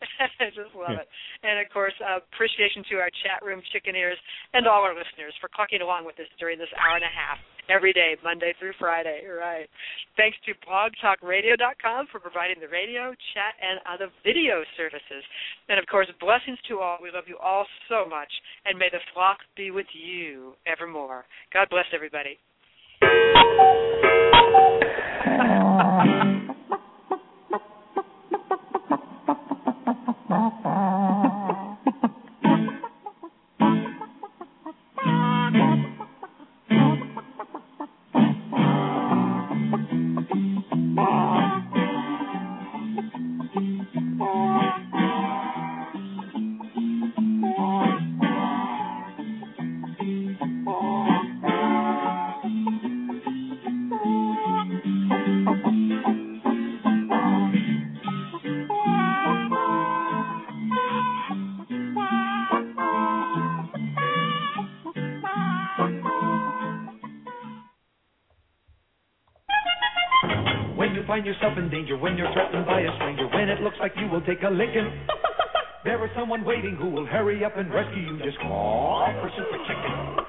I just love it. And of course, uh, appreciation to our chat room chickeneers and all our listeners for clucking along with us during this hour and a half. Every day, Monday through Friday, right. Thanks to blog talk radio dot com for providing the radio, chat, and other video services. And, of course, blessings to all. We love you all so much, and may the flock be with you evermore. God bless everybody. find yourself in danger, when you're threatened by a stranger, when it looks like you will take a licking, there is someone waiting who will hurry up and rescue you. Just call for Super Chicken.